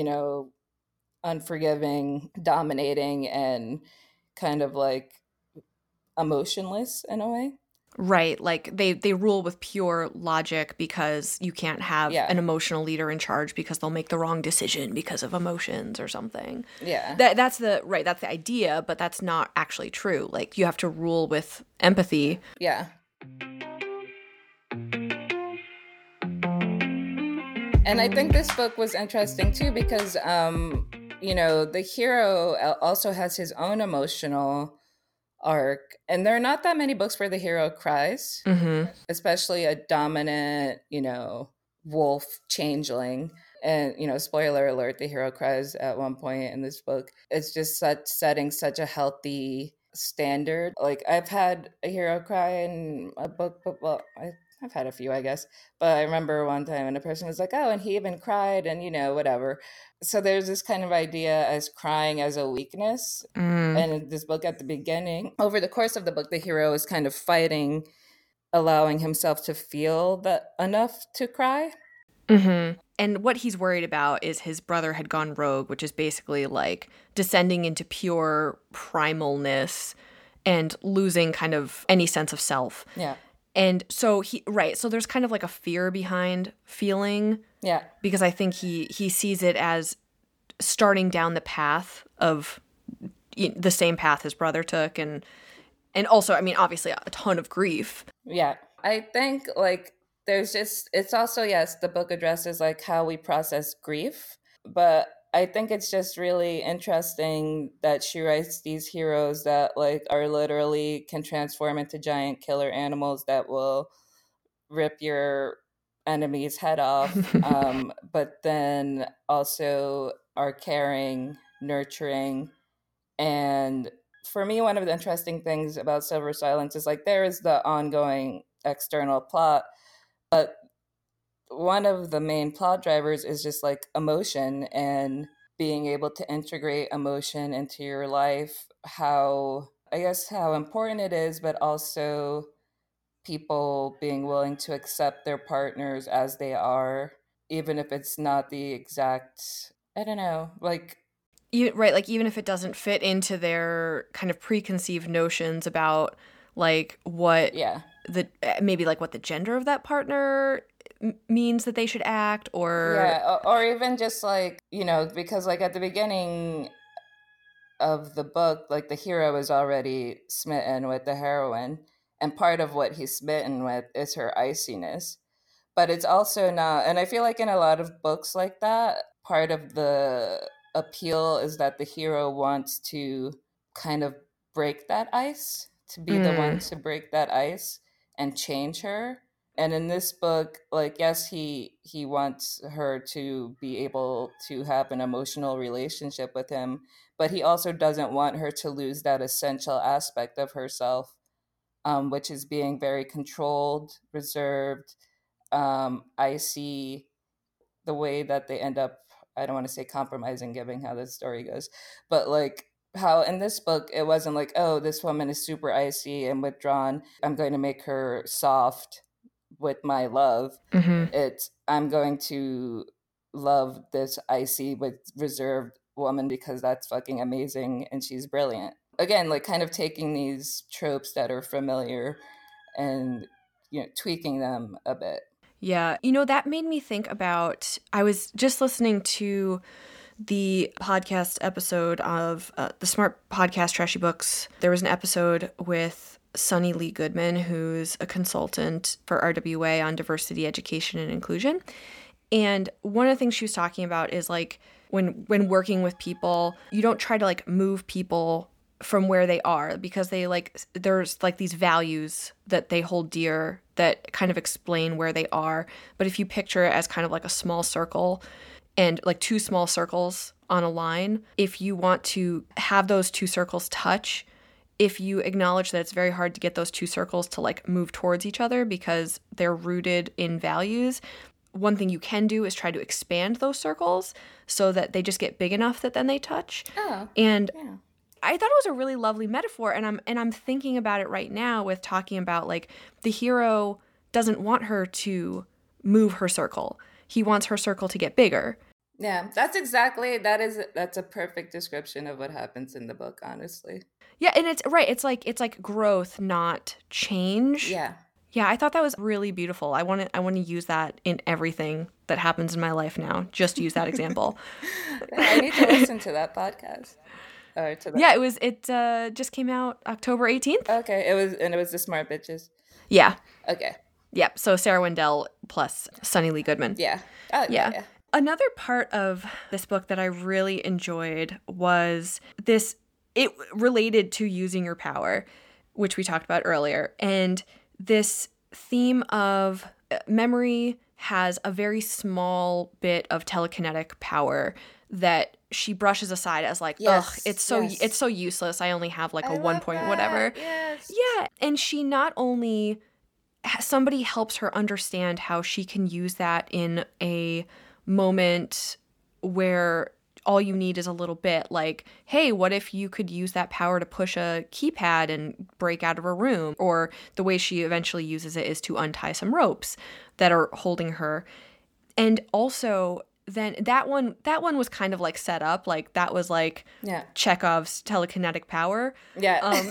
unforgiving, dominating, and kind of like emotionless in a way. Right. Like they rule with pure logic because you can't have an emotional leader in charge because they'll make the wrong decision because of emotions or something. Yeah. That's the idea, but that's not actually true. Like you have to rule with empathy. Yeah. And I think this book was interesting too because the hero also has his own emotional arc, and there are not that many books where the hero cries, especially a dominant, wolf changeling. And spoiler alert, the hero cries at one point in this book. It's just setting such a healthy standard. Like I've had a hero cry in a book, but I've had a few, I guess. But I remember one time and a person was like, oh, and he even cried and, whatever. So there's this kind of idea as crying as a weakness. And in this book at the beginning, over the course of the book, the hero is kind of fighting, allowing himself to feel that enough to cry. And what he's worried about is his brother had gone rogue, which is basically like descending into pure primalness and losing kind of any sense of self. Yeah. And so so there's kind of like a fear behind feeling. Yeah. Because I think he sees it as starting down the path of the same path his brother took and also, I mean, obviously a ton of grief. Yeah. I think like it's also, yes, the book addresses like how we process grief, but I think it's just really interesting that she writes these heroes that like are literally can transform into giant killer animals that will rip your enemy's head off, but then also are caring, nurturing. And for me, one of the interesting things about Silver Silence is like there is the ongoing external plot, but one of the main plot drivers is just like emotion and being able to integrate emotion into your life, how important it is, but also people being willing to accept their partners as they are, even if it's not the exact, I don't know, like... Right, like even if it doesn't fit into their kind of preconceived notions about like what maybe like what the gender of that partner means that they should act, or even just like, because like at the beginning of the book, like the hero is already smitten with the heroine, and part of what he's smitten with is her iciness, but it's also not. And I feel like in a lot of books like that, part of the appeal is that the hero wants to kind of break that ice, to be the one to break that ice and change her. And in this book, like, yes, he wants her to be able to have an emotional relationship with him, but he also doesn't want her to lose that essential aspect of herself, which is being very controlled, reserved, icy, the way that they end up, I don't want to say compromising given how the story goes, but like how in this book, it wasn't like, oh, this woman is super icy and withdrawn, I'm going to make her soft with my love. It's, I'm going to love this icy with reserved woman because that's fucking amazing and she's brilliant. Again, like kind of taking these tropes that are familiar and tweaking them a bit. Yeah, that made me think about, I was just listening to the podcast episode of the Smart Podcast Trashy Books. There was an episode with Sunny Lee Goodman, who's a consultant for RWA on diversity, education, and inclusion. And one of the things she was talking about is like when working with people, you don't try to like move people from where they are, because they like, there's like these values that they hold dear that kind of explain where they are. But if you picture it as kind of like a small circle and like two small circles on a line, if you want to have those two circles touch, if you acknowledge that it's very hard to get those two circles to like move towards each other because they're rooted in values, one thing you can do is try to expand those circles so that they just get big enough that then they touch. And I thought it was a really lovely metaphor, and I'm thinking about it right now with talking about like the hero doesn't want her to move her circle. He wants her circle to get bigger. Yeah, that's a perfect description of what happens in the book, honestly. Yeah, and it's right. It's like growth, not change. Yeah. Yeah, I thought that was really beautiful. I want to use that in everything that happens in my life now. Just use that example. I need to listen to that podcast. Or to that. Yeah, it just came out October 18th. Okay, it was the Smart Bitches. Yeah. Okay. Yep. So Sarah Wendell plus Sonny Lee Goodman. Yeah. Oh, yeah. Another part of this book that I really enjoyed was this, it related to using your power, which we talked about earlier. And this theme of memory has a very small bit of telekinetic power that she brushes aside as like, ugh, it's so useless. I only have like a 1 point whatever. Yes. Yeah. And she not only, somebody helps her understand how she can use that in a moment where all you need is a little bit, like, hey, what if you could use that power to push a keypad and break out of a room? Or the way she eventually uses it is to untie some ropes that are holding her. And also then that one was kind of like set up, like that was like Chekhov's telekinetic power. Yeah.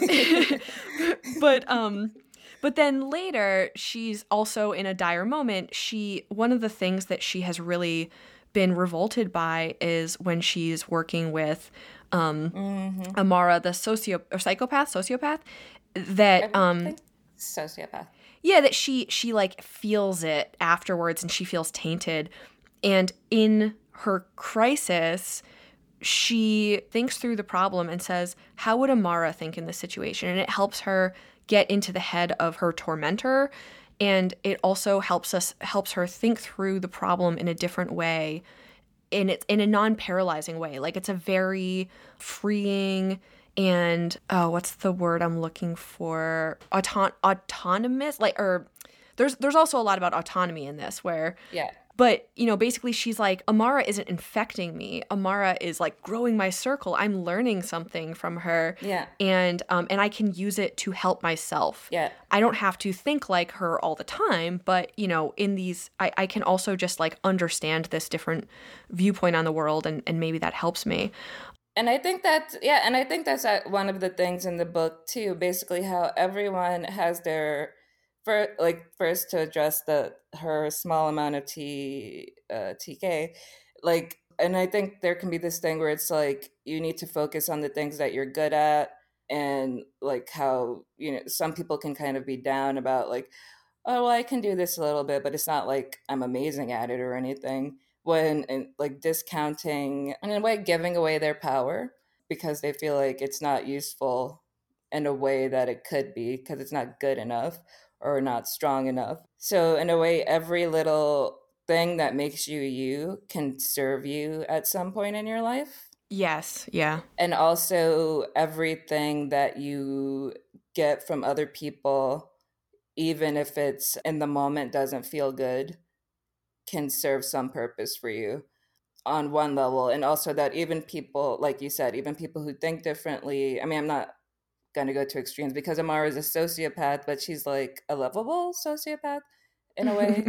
But then later, she's also in a dire moment. One of the things that she has really been revolted by is when she's working with Amara, the sociopath, that sociopath. Yeah, that she like feels it afterwards and she feels tainted. And in her crisis, she thinks through the problem and says, how would Amara think in this situation? And it helps her get into the head of her tormentor, and it also helps her think through the problem in a different way, in a non-paralyzing way. Like, it's a very freeing and what's the word I'm looking for? Autonomous, like, or there's also a lot about autonomy in this, where But, basically she's like, Amara isn't infecting me. Amara is like growing my circle. I'm learning something from her. Yeah. And I can use it to help myself. Yeah. I don't have to think like her all the time, but, in these, I can also just like understand this different viewpoint on the world, and maybe that helps me. And I think that's one of the things in the book too, basically how everyone has their, first to address her small amount of TK, like, and I think there can be this thing where it's like you need to focus on the things that you're good at, and like how some people can kind of be down about like, oh, well, I can do this a little bit, but it's not like I'm amazing at it or anything. And like discounting and in a way giving away their power because they feel like it's not useful in a way that it could be because it's not good enough or not strong enough. So in a way, every little thing that makes you can serve you at some point in your life. Yes, yeah. And also everything that you get from other people, even if it's in the moment doesn't feel good, can serve some purpose for you on one level. And also that even people, like you said, even people who think differently, I mean, I'm not going to go to extremes because Amara is a sociopath, but she's like a lovable sociopath in a way.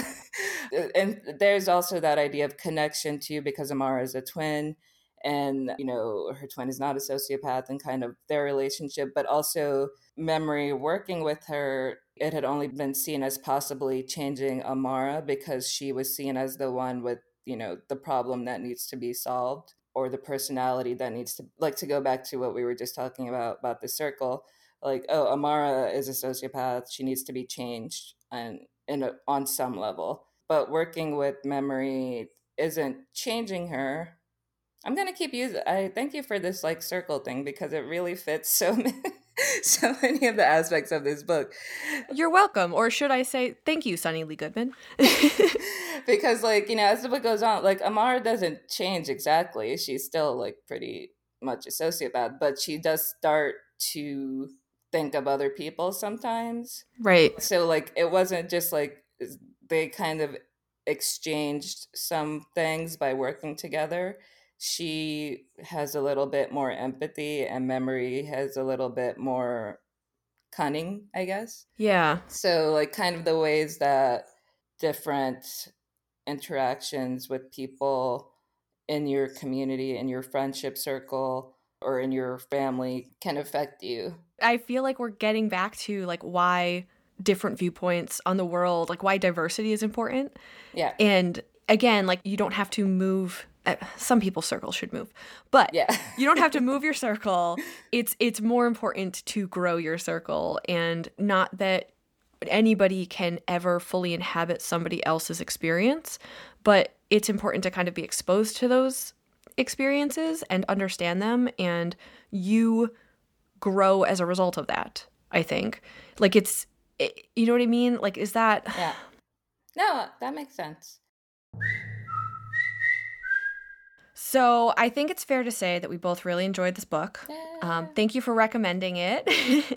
And there's also that idea of connection too, because Amara is a twin and, her twin is not a sociopath, and kind of their relationship, but also Memory working with her. It had only been seen as possibly changing Amara because she was seen as the one with, the problem that needs to be solved, or the personality that needs to, like, to go back to what we were just talking about the circle, like, oh, Amara is a sociopath, she needs to be changed and on some level. But working with Memory isn't changing her. I'm gonna keep using. I thank you for this like circle thing because it really fits so many of the aspects of this book. You're welcome, or should I say, thank you, Sonny Lee Goodman. Because as the book goes on, like Amara doesn't change exactly. She's still like pretty much a sociopath, but she does start to think of other people sometimes. Right. So like it wasn't just like they kind of exchanged some things by working together. She has a little bit more empathy and Memory has a little bit more cunning, I guess. Yeah. So like kind of the ways that different interactions with people in your community, in your friendship circle, or in your family can affect you. I feel like we're getting back to like why different viewpoints on the world, like why diversity is important. Yeah. And again, like you don't have to move. Some people's circles should move, but Yeah. you don't have to move your circle. It's more important to grow your circle, and not that anybody can ever fully inhabit somebody else's experience, but it's important to kind of be exposed to those experiences and understand them, and you grow as a result of that, I think. Like you know what I mean? Like, is that... Yeah. No, that makes sense. So I think it's fair to say that we both really enjoyed this book. Yeah. Thank you for recommending it.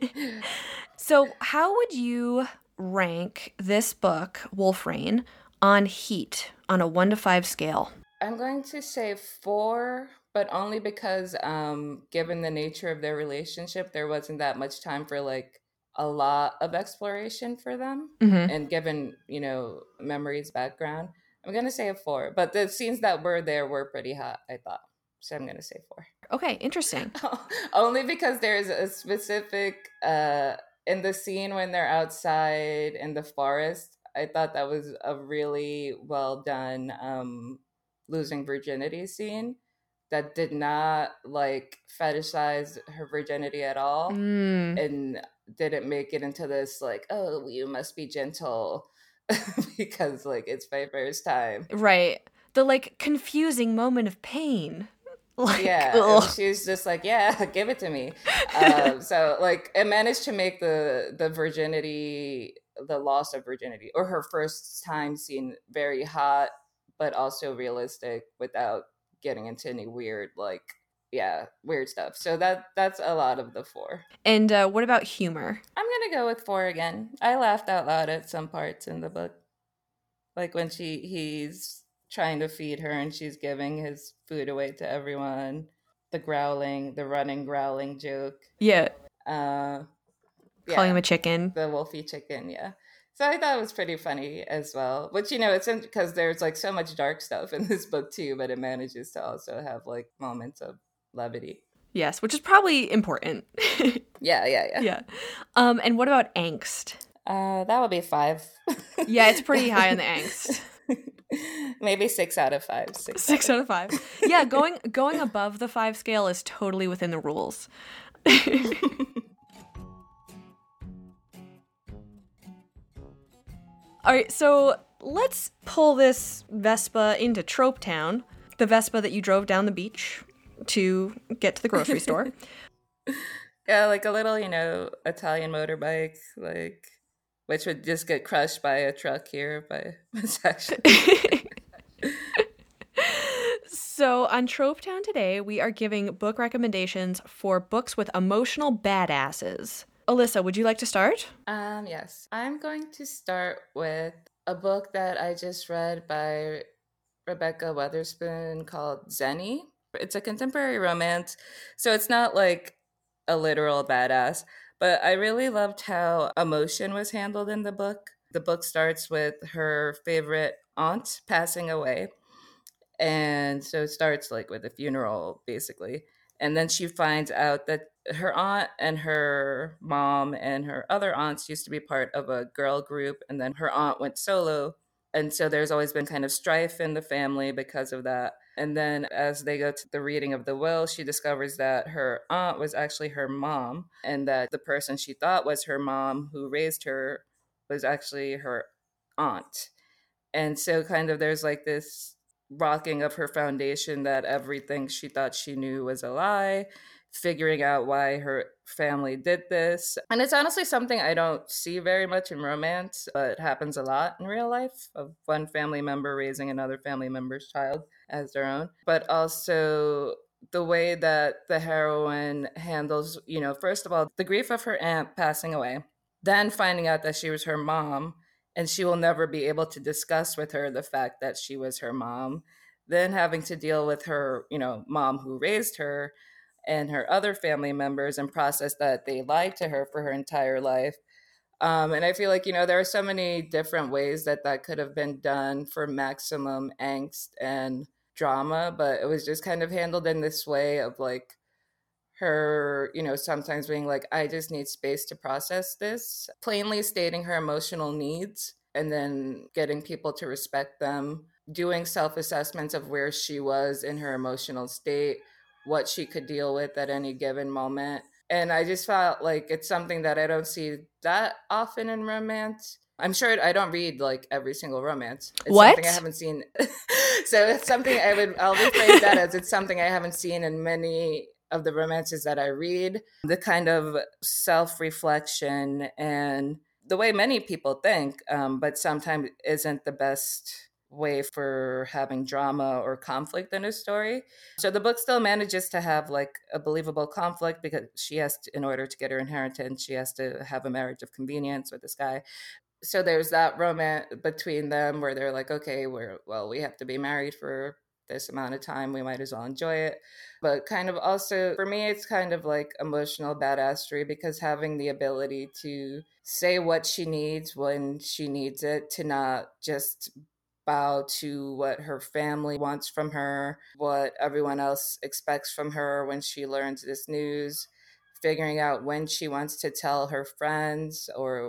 So how would you rank this book, Wolf Rain, on heat on a 1 to 5 scale? I'm going to say 4, but only because given the nature of their relationship, there wasn't that much time for like a lot of exploration for them. Mm-hmm. And given, Memory's background, I'm going to say a 4. But the scenes that were there were pretty hot, I thought. So I'm going to say 4. Okay, interesting. Only because there's a specific, in the scene when they're outside in the forest, I thought that was a really well done losing virginity scene that did not like fetishize her virginity at all. And didn't make it into this like, oh, you must be gentle because like it's my first time. Right. The like confusing moment of pain. Like, yeah, she's just like, yeah, give it to me. So like it managed to make the virginity, the loss of virginity, or her first time scene very hot, but also realistic without getting into any weird stuff. So that's a lot of the 4. And what about humor? I'm gonna go with 4 again. I laughed out loud at some parts in the book, like when he's trying to feed her and she's giving his food away to everyone. The running growling joke. Yeah. Calling him a chicken. The wolfy chicken, yeah. So I thought it was pretty funny as well. Which, it's because there's like so much dark stuff in this book too, but it manages to also have like moments of levity. Yes, which is probably important. Yeah. And what about angst? That would be 5. Yeah, it's pretty high on the angst. Maybe 6 out of 5. 6 out of 5. Yeah, going above the 5 scale is totally within the rules. All right, so let's pull this Vespa into Trope Town, the Vespa that you drove down the beach to get to the grocery store. Yeah, like a little, Italian motorbike, like, which would just get crushed by a truck here by a section. So on Trope Town today, we are giving book recommendations for books with emotional badasses. Alyssa, would you like to start? Yes. I'm going to start with a book that I just read by Rebecca Weatherspoon called Zenny. It's a contemporary romance, so it's not like a literal badass, but I really loved how emotion was handled in the book. The book starts with her favorite aunt passing away. And so it starts like with a funeral, basically. And then she finds out that her aunt and her mom and her other aunts used to be part of a girl group. And then her aunt went solo. And so there's always been kind of strife in the family because of that. And then as they go to the reading of the will, she discovers that her aunt was actually her mom, and that the person she thought was her mom who raised her was actually her aunt. And so kind of there's like this rocking of her foundation that everything she thought she knew was a lie, figuring out why her family did this. And it's honestly something I don't see very much in romance, but it happens a lot in real life, of one family member raising another family member's child as their own. But also the way that the heroine handles, first of all, the grief of her aunt passing away, then finding out that she was her mom, and she will never be able to discuss with her the fact that she was her mom, then having to deal with her, mom who raised her and her other family members and process that they lied to her for her entire life. And I feel like, there are so many different ways that could have been done for maximum angst and drama, but it was just kind of handled in this way of like her, sometimes being like, I just need space to process this, plainly stating her emotional needs and then getting people to respect them, doing self assessments of where she was in her emotional state, what she could deal with at any given moment. And I just felt like it's something that I don't see that often in romance. I'm sure I don't read like every single romance. It's something I What? haven't seen. So it's something I'll rephrase that as it's something I haven't seen in many of the romances that I read. The kind of self-reflection and the way many people think, but sometimes isn't the best way for having drama or conflict in a story. So the book still manages to have like a believable conflict because she has to, in order to get her inheritance, she has to have a marriage of convenience with this guy. So there's that romance between them where they're like, okay, we have to be married for this amount of time. We might as well enjoy it. But kind of also for me, it's kind of like emotional badassery because having the ability to say what she needs when she needs it, to not just bow to what her family wants from her, what everyone else expects from her when she learns this news, figuring out when she wants to tell her friends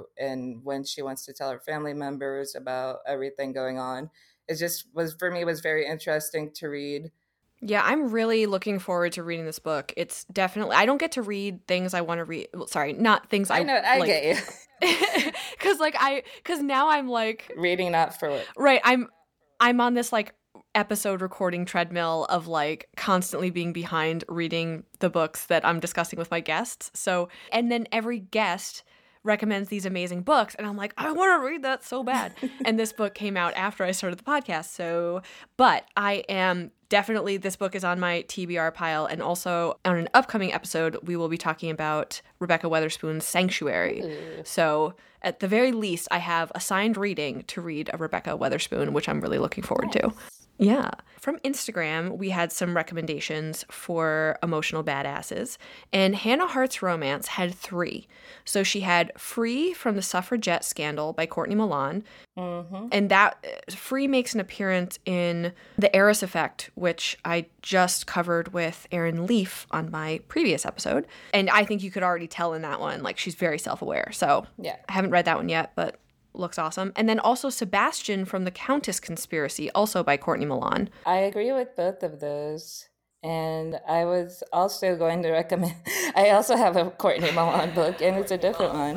and when she wants to tell her family members about everything going on. It just was, for me, was very interesting to read. Yeah, I'm really looking forward to reading this book. It's definitely, I don't get to read things I want to read. Well, sorry, not things I know, I like, get you. because now I'm like, Reading not for what. right, I'm on this like episode recording treadmill of like constantly being behind reading the books that I'm discussing with my guests. So, and then every guest recommends these amazing books and I'm like, I want to read that so bad. And this book came out after I started the podcast. So, but I am definitely, this book is on my TBR pile. And also on an upcoming episode, we will be talking about Rebecca Weatherspoon's Sanctuary. Ooh. So at the very least, I have assigned reading to read a Rebecca Weatherspoon, which I'm really looking forward to. Yeah. From Instagram, we had some recommendations for emotional badasses, and Hannah Hart's Romance had 3. So she had Free from the Suffragette Scandal by Courtney Milan, and that Free makes an appearance in The Heiress Effect, which I just covered with Erin Leaf on my previous episode, and I think you could already tell in that one, like, she's very self-aware. So Yeah. I haven't read that one yet, but looks awesome. And then also Sebastian from The Countess Conspiracy, also by Courtney Milan. I agree with both of those. And I was also going to recommend, I also have a Courtney Milan book, and it's a different one.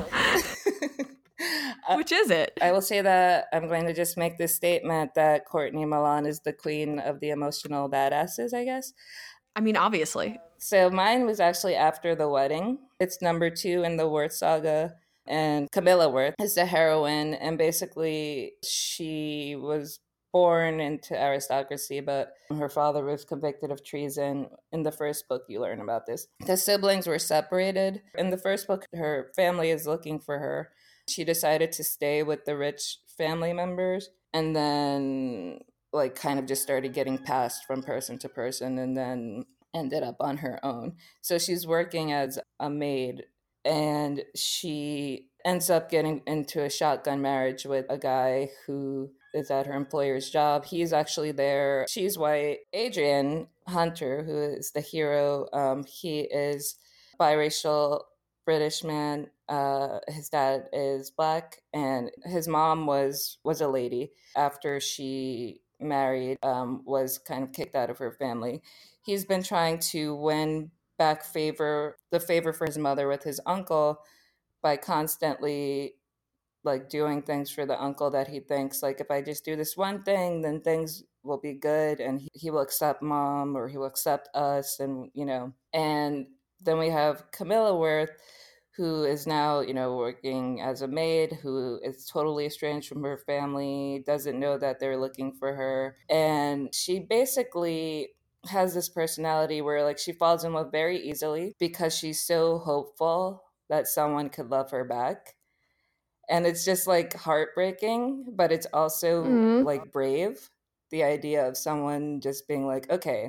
Which is it? I will say that I'm going to just make this statement that Courtney Milan is the queen of the emotional badasses, I guess. I mean, obviously. So mine was actually After the Wedding. It's number 2 in the Worth saga. And Camilla Worth is the heroine. And basically, she was born into aristocracy, but her father was convicted of treason. In the first book, you learn about this. The siblings were separated. In the first book, her family is looking for her. She decided to stay with the rich family members and then like kind of just started getting passed from person to person and then ended up on her own. So she's working as a maid and she ends up getting into a shotgun marriage with a guy who is at her employer's job. He's actually there. She's white. Adrian Hunter, who is the hero, he is biracial British man. His dad is black, and his mom was a lady. After she married, was kind of kicked out of her family. He's been trying to win back the favor for his mother with his uncle by constantly like doing things for the uncle that he thinks like if I just do this one thing then things will be good and he will accept mom or he will accept us and and then we have Camilla Worth who is now working as a maid, who is totally estranged from her family, doesn't know that they're looking for her, and she basically has this personality where like she falls in love very easily because she's so hopeful that someone could love her back. And it's just like heartbreaking, but it's also like brave. The idea of someone just being like, okay,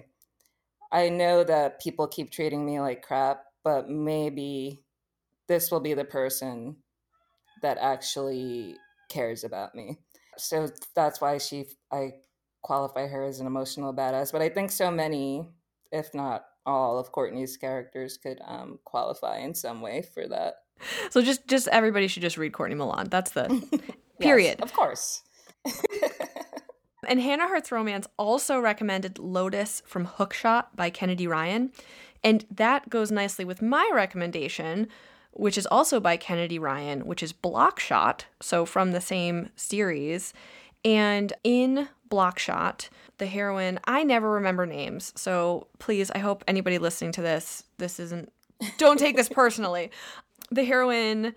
I know that people keep treating me like crap, but maybe this will be the person that actually cares about me. So that's why I qualify her as an emotional badass, but I think so many, if not all, of Courtney's characters could qualify in some way for that. So just everybody should just read Courtney Milan. That's the period. Yes, of course. And Hannah Hearts Romance also recommended Lotus from Hookshot by Kennedy Ryan. And that goes nicely with my recommendation, which is also by Kennedy Ryan, which is Blockshot, so from the same series. And in Blockshot, the heroine, I never remember names, so please, I hope anybody listening to this isn't, don't take this personally. The heroine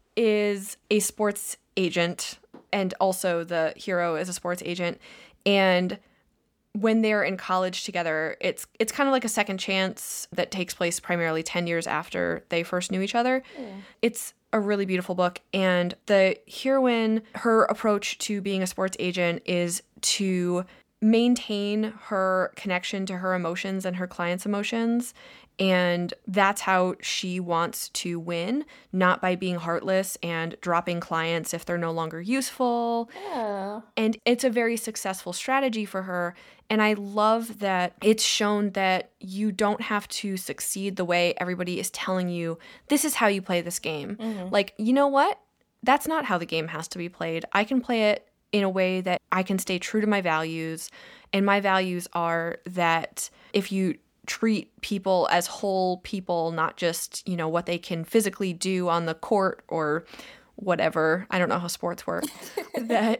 is a sports agent, and also the hero is a sports agent, and when they're in college together, it's kind of like a second chance that takes place primarily 10 years after they first knew each other. Yeah. It's a really beautiful book, and the heroine, her approach to being a sports agent is to maintain her connection to her emotions and her clients' emotions. And that's how she wants to win, not by being heartless and dropping clients if they're no longer useful. Yeah. And it's a very successful strategy for her. And I love that it's shown that you don't have to succeed the way everybody is telling you, this is how you play this game. Mm-hmm. Like, you know what? That's not how the game has to be played. I can play it in a way that I can stay true to my values. And my values are that if you treat people as whole people, not just, you know, what they can physically do on the court or whatever. I don't know how sports work. That,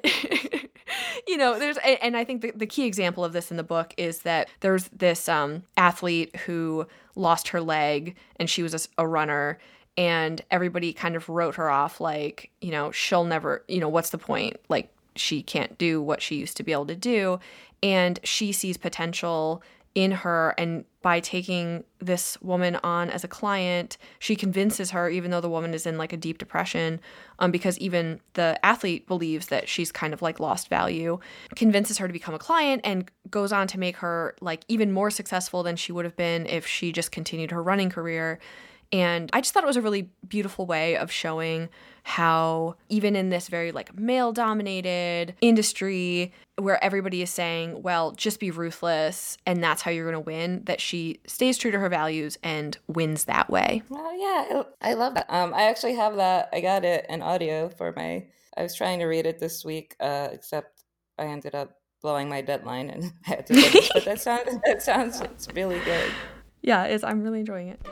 you know, and I think the key example of this in the book is that there's this athlete who lost her leg, and she was a runner, and everybody kind of wrote her off like, you know, she'll never, you know, what's the point? Like, she can't do what she used to be able to do. And she sees potential in her, and by taking this woman on as a client, she convinces her, even though the woman is in like a deep depression, because even the athlete believes that she's kind of like lost value, convinces her to become a client, and goes on to make her like even more successful than she would have been if she just continued her running career. And I just thought it was a really beautiful way of showing how even in this very like male-dominated industry where everybody is saying, well, just be ruthless and that's how you're going to win, that she stays true to her values and wins that way. Well, yeah, I love that. I actually have that. I got it in audio I was trying to read it this week, except I ended up blowing my deadline and had to finish. But that sounds it's really good. Yeah, I'm really enjoying it.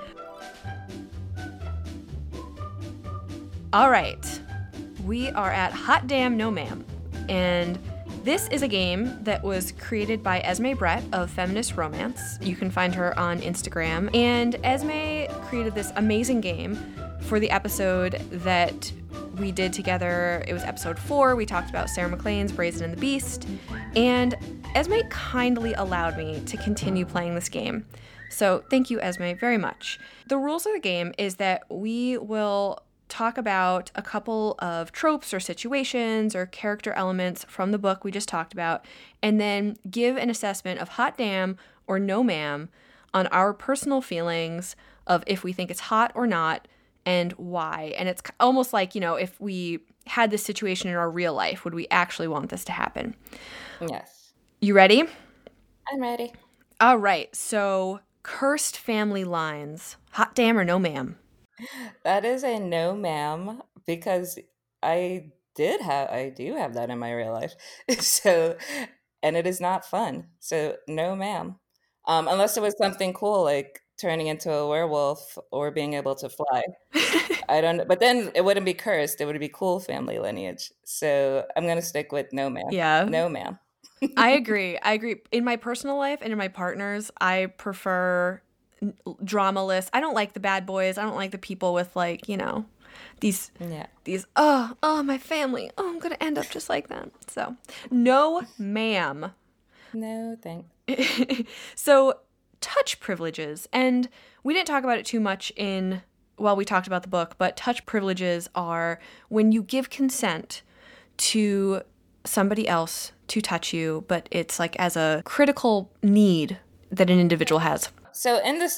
All right, we are at Hot Damn No Ma'am, and this is a game that was created by Esme Brett of Feminist Romance. You can find her on Instagram, and Esme created this amazing game for the episode that we did together. It was episode 4. We talked about Sarah McLean's Brazen and the Beast, and Esme kindly allowed me to continue playing this game. So thank you, Esme, very much. The rules of the game is that we will talk about a couple of tropes or situations or character elements from the book we just talked about, and then give an assessment of hot damn or no ma'am on our personal feelings of if we think it's hot or not and why. And it's almost like, you know, if we had this situation in our real life, would we actually want this to happen? Yes. You ready? I'm ready. All right. So, cursed family lines. Hot damn or no ma'am? That is a no ma'am, because I do have that in my real life. So, and it is not fun. So no ma'am. Unless it was something cool like turning into a werewolf or being able to fly. I don't, but then it wouldn't be cursed. It would be cool family lineage. So I'm going to stick with no ma'am. Yeah. No ma'am. I agree. In my personal life and in my partner's, I prefer dramaless. I don't like the bad boys. I don't like the people with like, you know, these my family. Oh, I'm going to end up just like them. So no ma'am. No thanks. So touch privileges, and we didn't talk about it too much while we talked about the book, but touch privileges are when you give consent to somebody else to touch you, but it's like as a critical need that an individual has. So in this,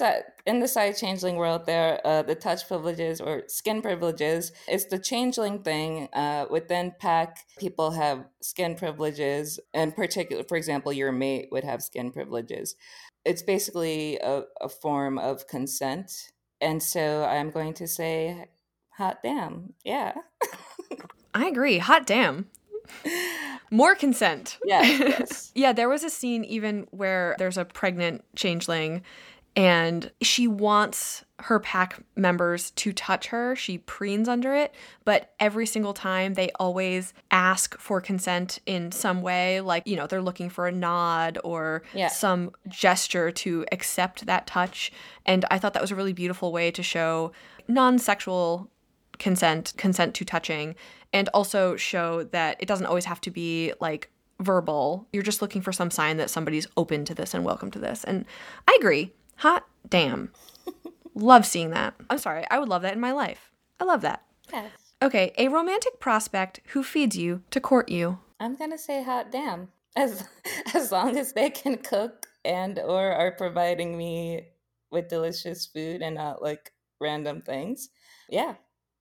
In the side changeling world, there the touch privileges or skin privileges. It's the changeling thing. Within pack, people have skin privileges, and particular, for example, your mate would have skin privileges. It's basically a form of consent, and so I'm going to say, hot damn, yeah. I agree. Hot damn. More consent. Yes. Yeah, there was a scene even where there's a pregnant changeling and she wants her pack members to touch her. She preens under it, but every single time they always ask for consent in some way, like, you know, they're looking for a nod or some gesture to accept that touch. And I thought that was a really beautiful way to show non-sexual consent to touching, and also show that it doesn't always have to be like verbal. You're just looking for some sign that somebody's open to this and welcome to this. And I agree. Hot damn. Love seeing that. I'm sorry. I would love that in my life. I love that. Yes. Okay. A romantic prospect who feeds you to court you. I'm going to say hot damn. As long as they can cook and or are providing me with delicious food and not like random things. Yeah.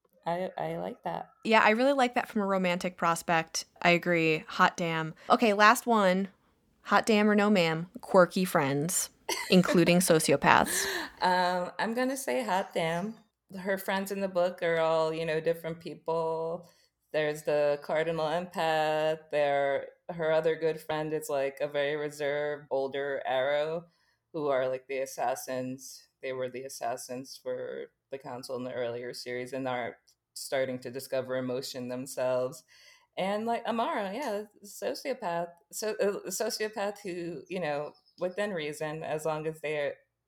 I like that. Yeah, I really like that from a romantic prospect. I agree. Hot damn. Okay, last one. Hot damn or no ma'am. Quirky friends, including sociopaths. I'm going to say hot damn. Her friends in the book are all, different people. There's the cardinal empath. Her other good friend is like a very reserved, older Arrow, who are like the assassins. They were the assassins for the council in the earlier series and are starting to discover emotion themselves. And like Amara, sociopath. So a sociopath who, within reason, as long as they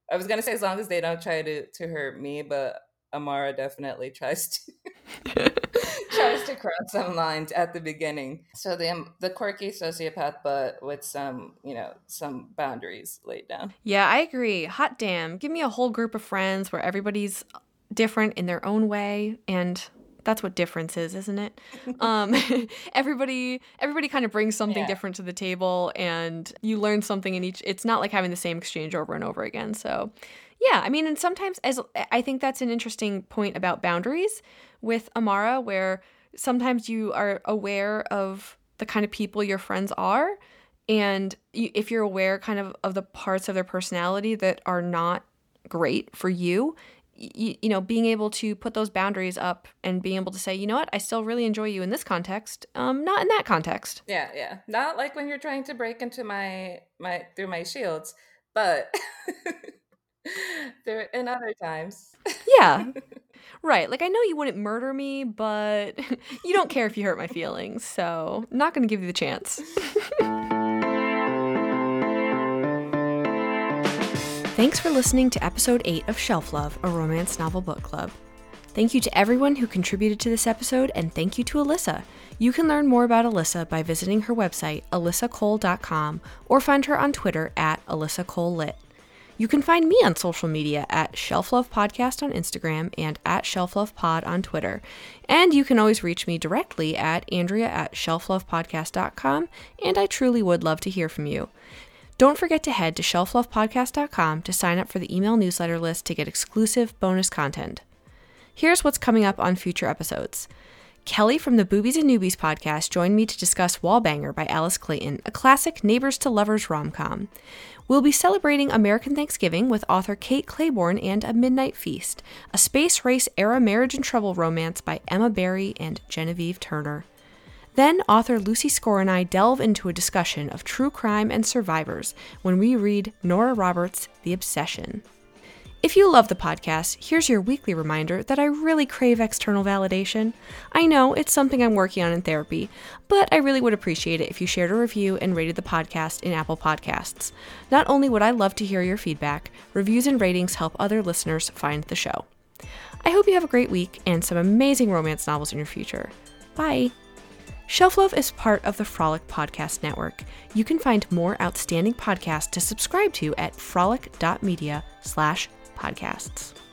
don't try to hurt me, but Amara definitely tries to cross some lines at the beginning. So the quirky sociopath, but with some boundaries laid down. Yeah, I agree. Hot damn. Give me a whole group of friends where everybody's different in their own way, and that's what difference is, isn't it? Everybody kind of brings something different to the table, and you learn something in each. It's not like having the same exchange over and over again. So, yeah, I mean, and sometimes I think that's an interesting point about boundaries with Amara, where sometimes you are aware of the kind of people your friends are, and if you're aware kind of the parts of their personality that are not great for you, being able to put those boundaries up and being able to say, you know what, I still really enjoy you in this context, not in that context. Yeah. Not like when you're trying to break into my through my shields, but there in other times. Yeah. Right. Like, I know you wouldn't murder me, but you don't care if you hurt my feelings, so I'm not going to give you the chance. Thanks for listening to episode 8 of Shelf Love, a romance novel book club. Thank you to everyone who contributed to this episode, and thank you to Alyssa. You can learn more about Alyssa by visiting her website, alyssacole.com, or find her on Twitter at AlyssaColeLit. You can find me on social media at Shelf Love Podcast on Instagram and at Shelf Love Pod on Twitter. And you can always reach me directly at Andrea@shelflovepodcast.com, and I truly would love to hear from you. Don't forget to head to shelflovepodcast.com to sign up for the email newsletter list to get exclusive bonus content. Here's what's coming up on future episodes. Kelly from the Boobies and Newbies podcast joined me to discuss Wallbanger by Alice Clayton, a classic neighbors to lovers rom-com. We'll be celebrating American Thanksgiving with author Kate Claiborne and A Midnight Feast, a space race era marriage and trouble romance by Emma Barry and Genevieve Turner. Then author Lucy Score and I delve into a discussion of true crime and survivors when we read Nora Roberts' The Obsession. If you love the podcast, here's your weekly reminder that I really crave external validation. I know it's something I'm working on in therapy, but I really would appreciate it if you shared a review and rated the podcast in Apple Podcasts. Not only would I love to hear your feedback, reviews and ratings help other listeners find the show. I hope you have a great week and some amazing romance novels in your future. Bye! Shelf Love is part of the Frolic Podcast Network. You can find more outstanding podcasts to subscribe to at frolic.media/podcasts.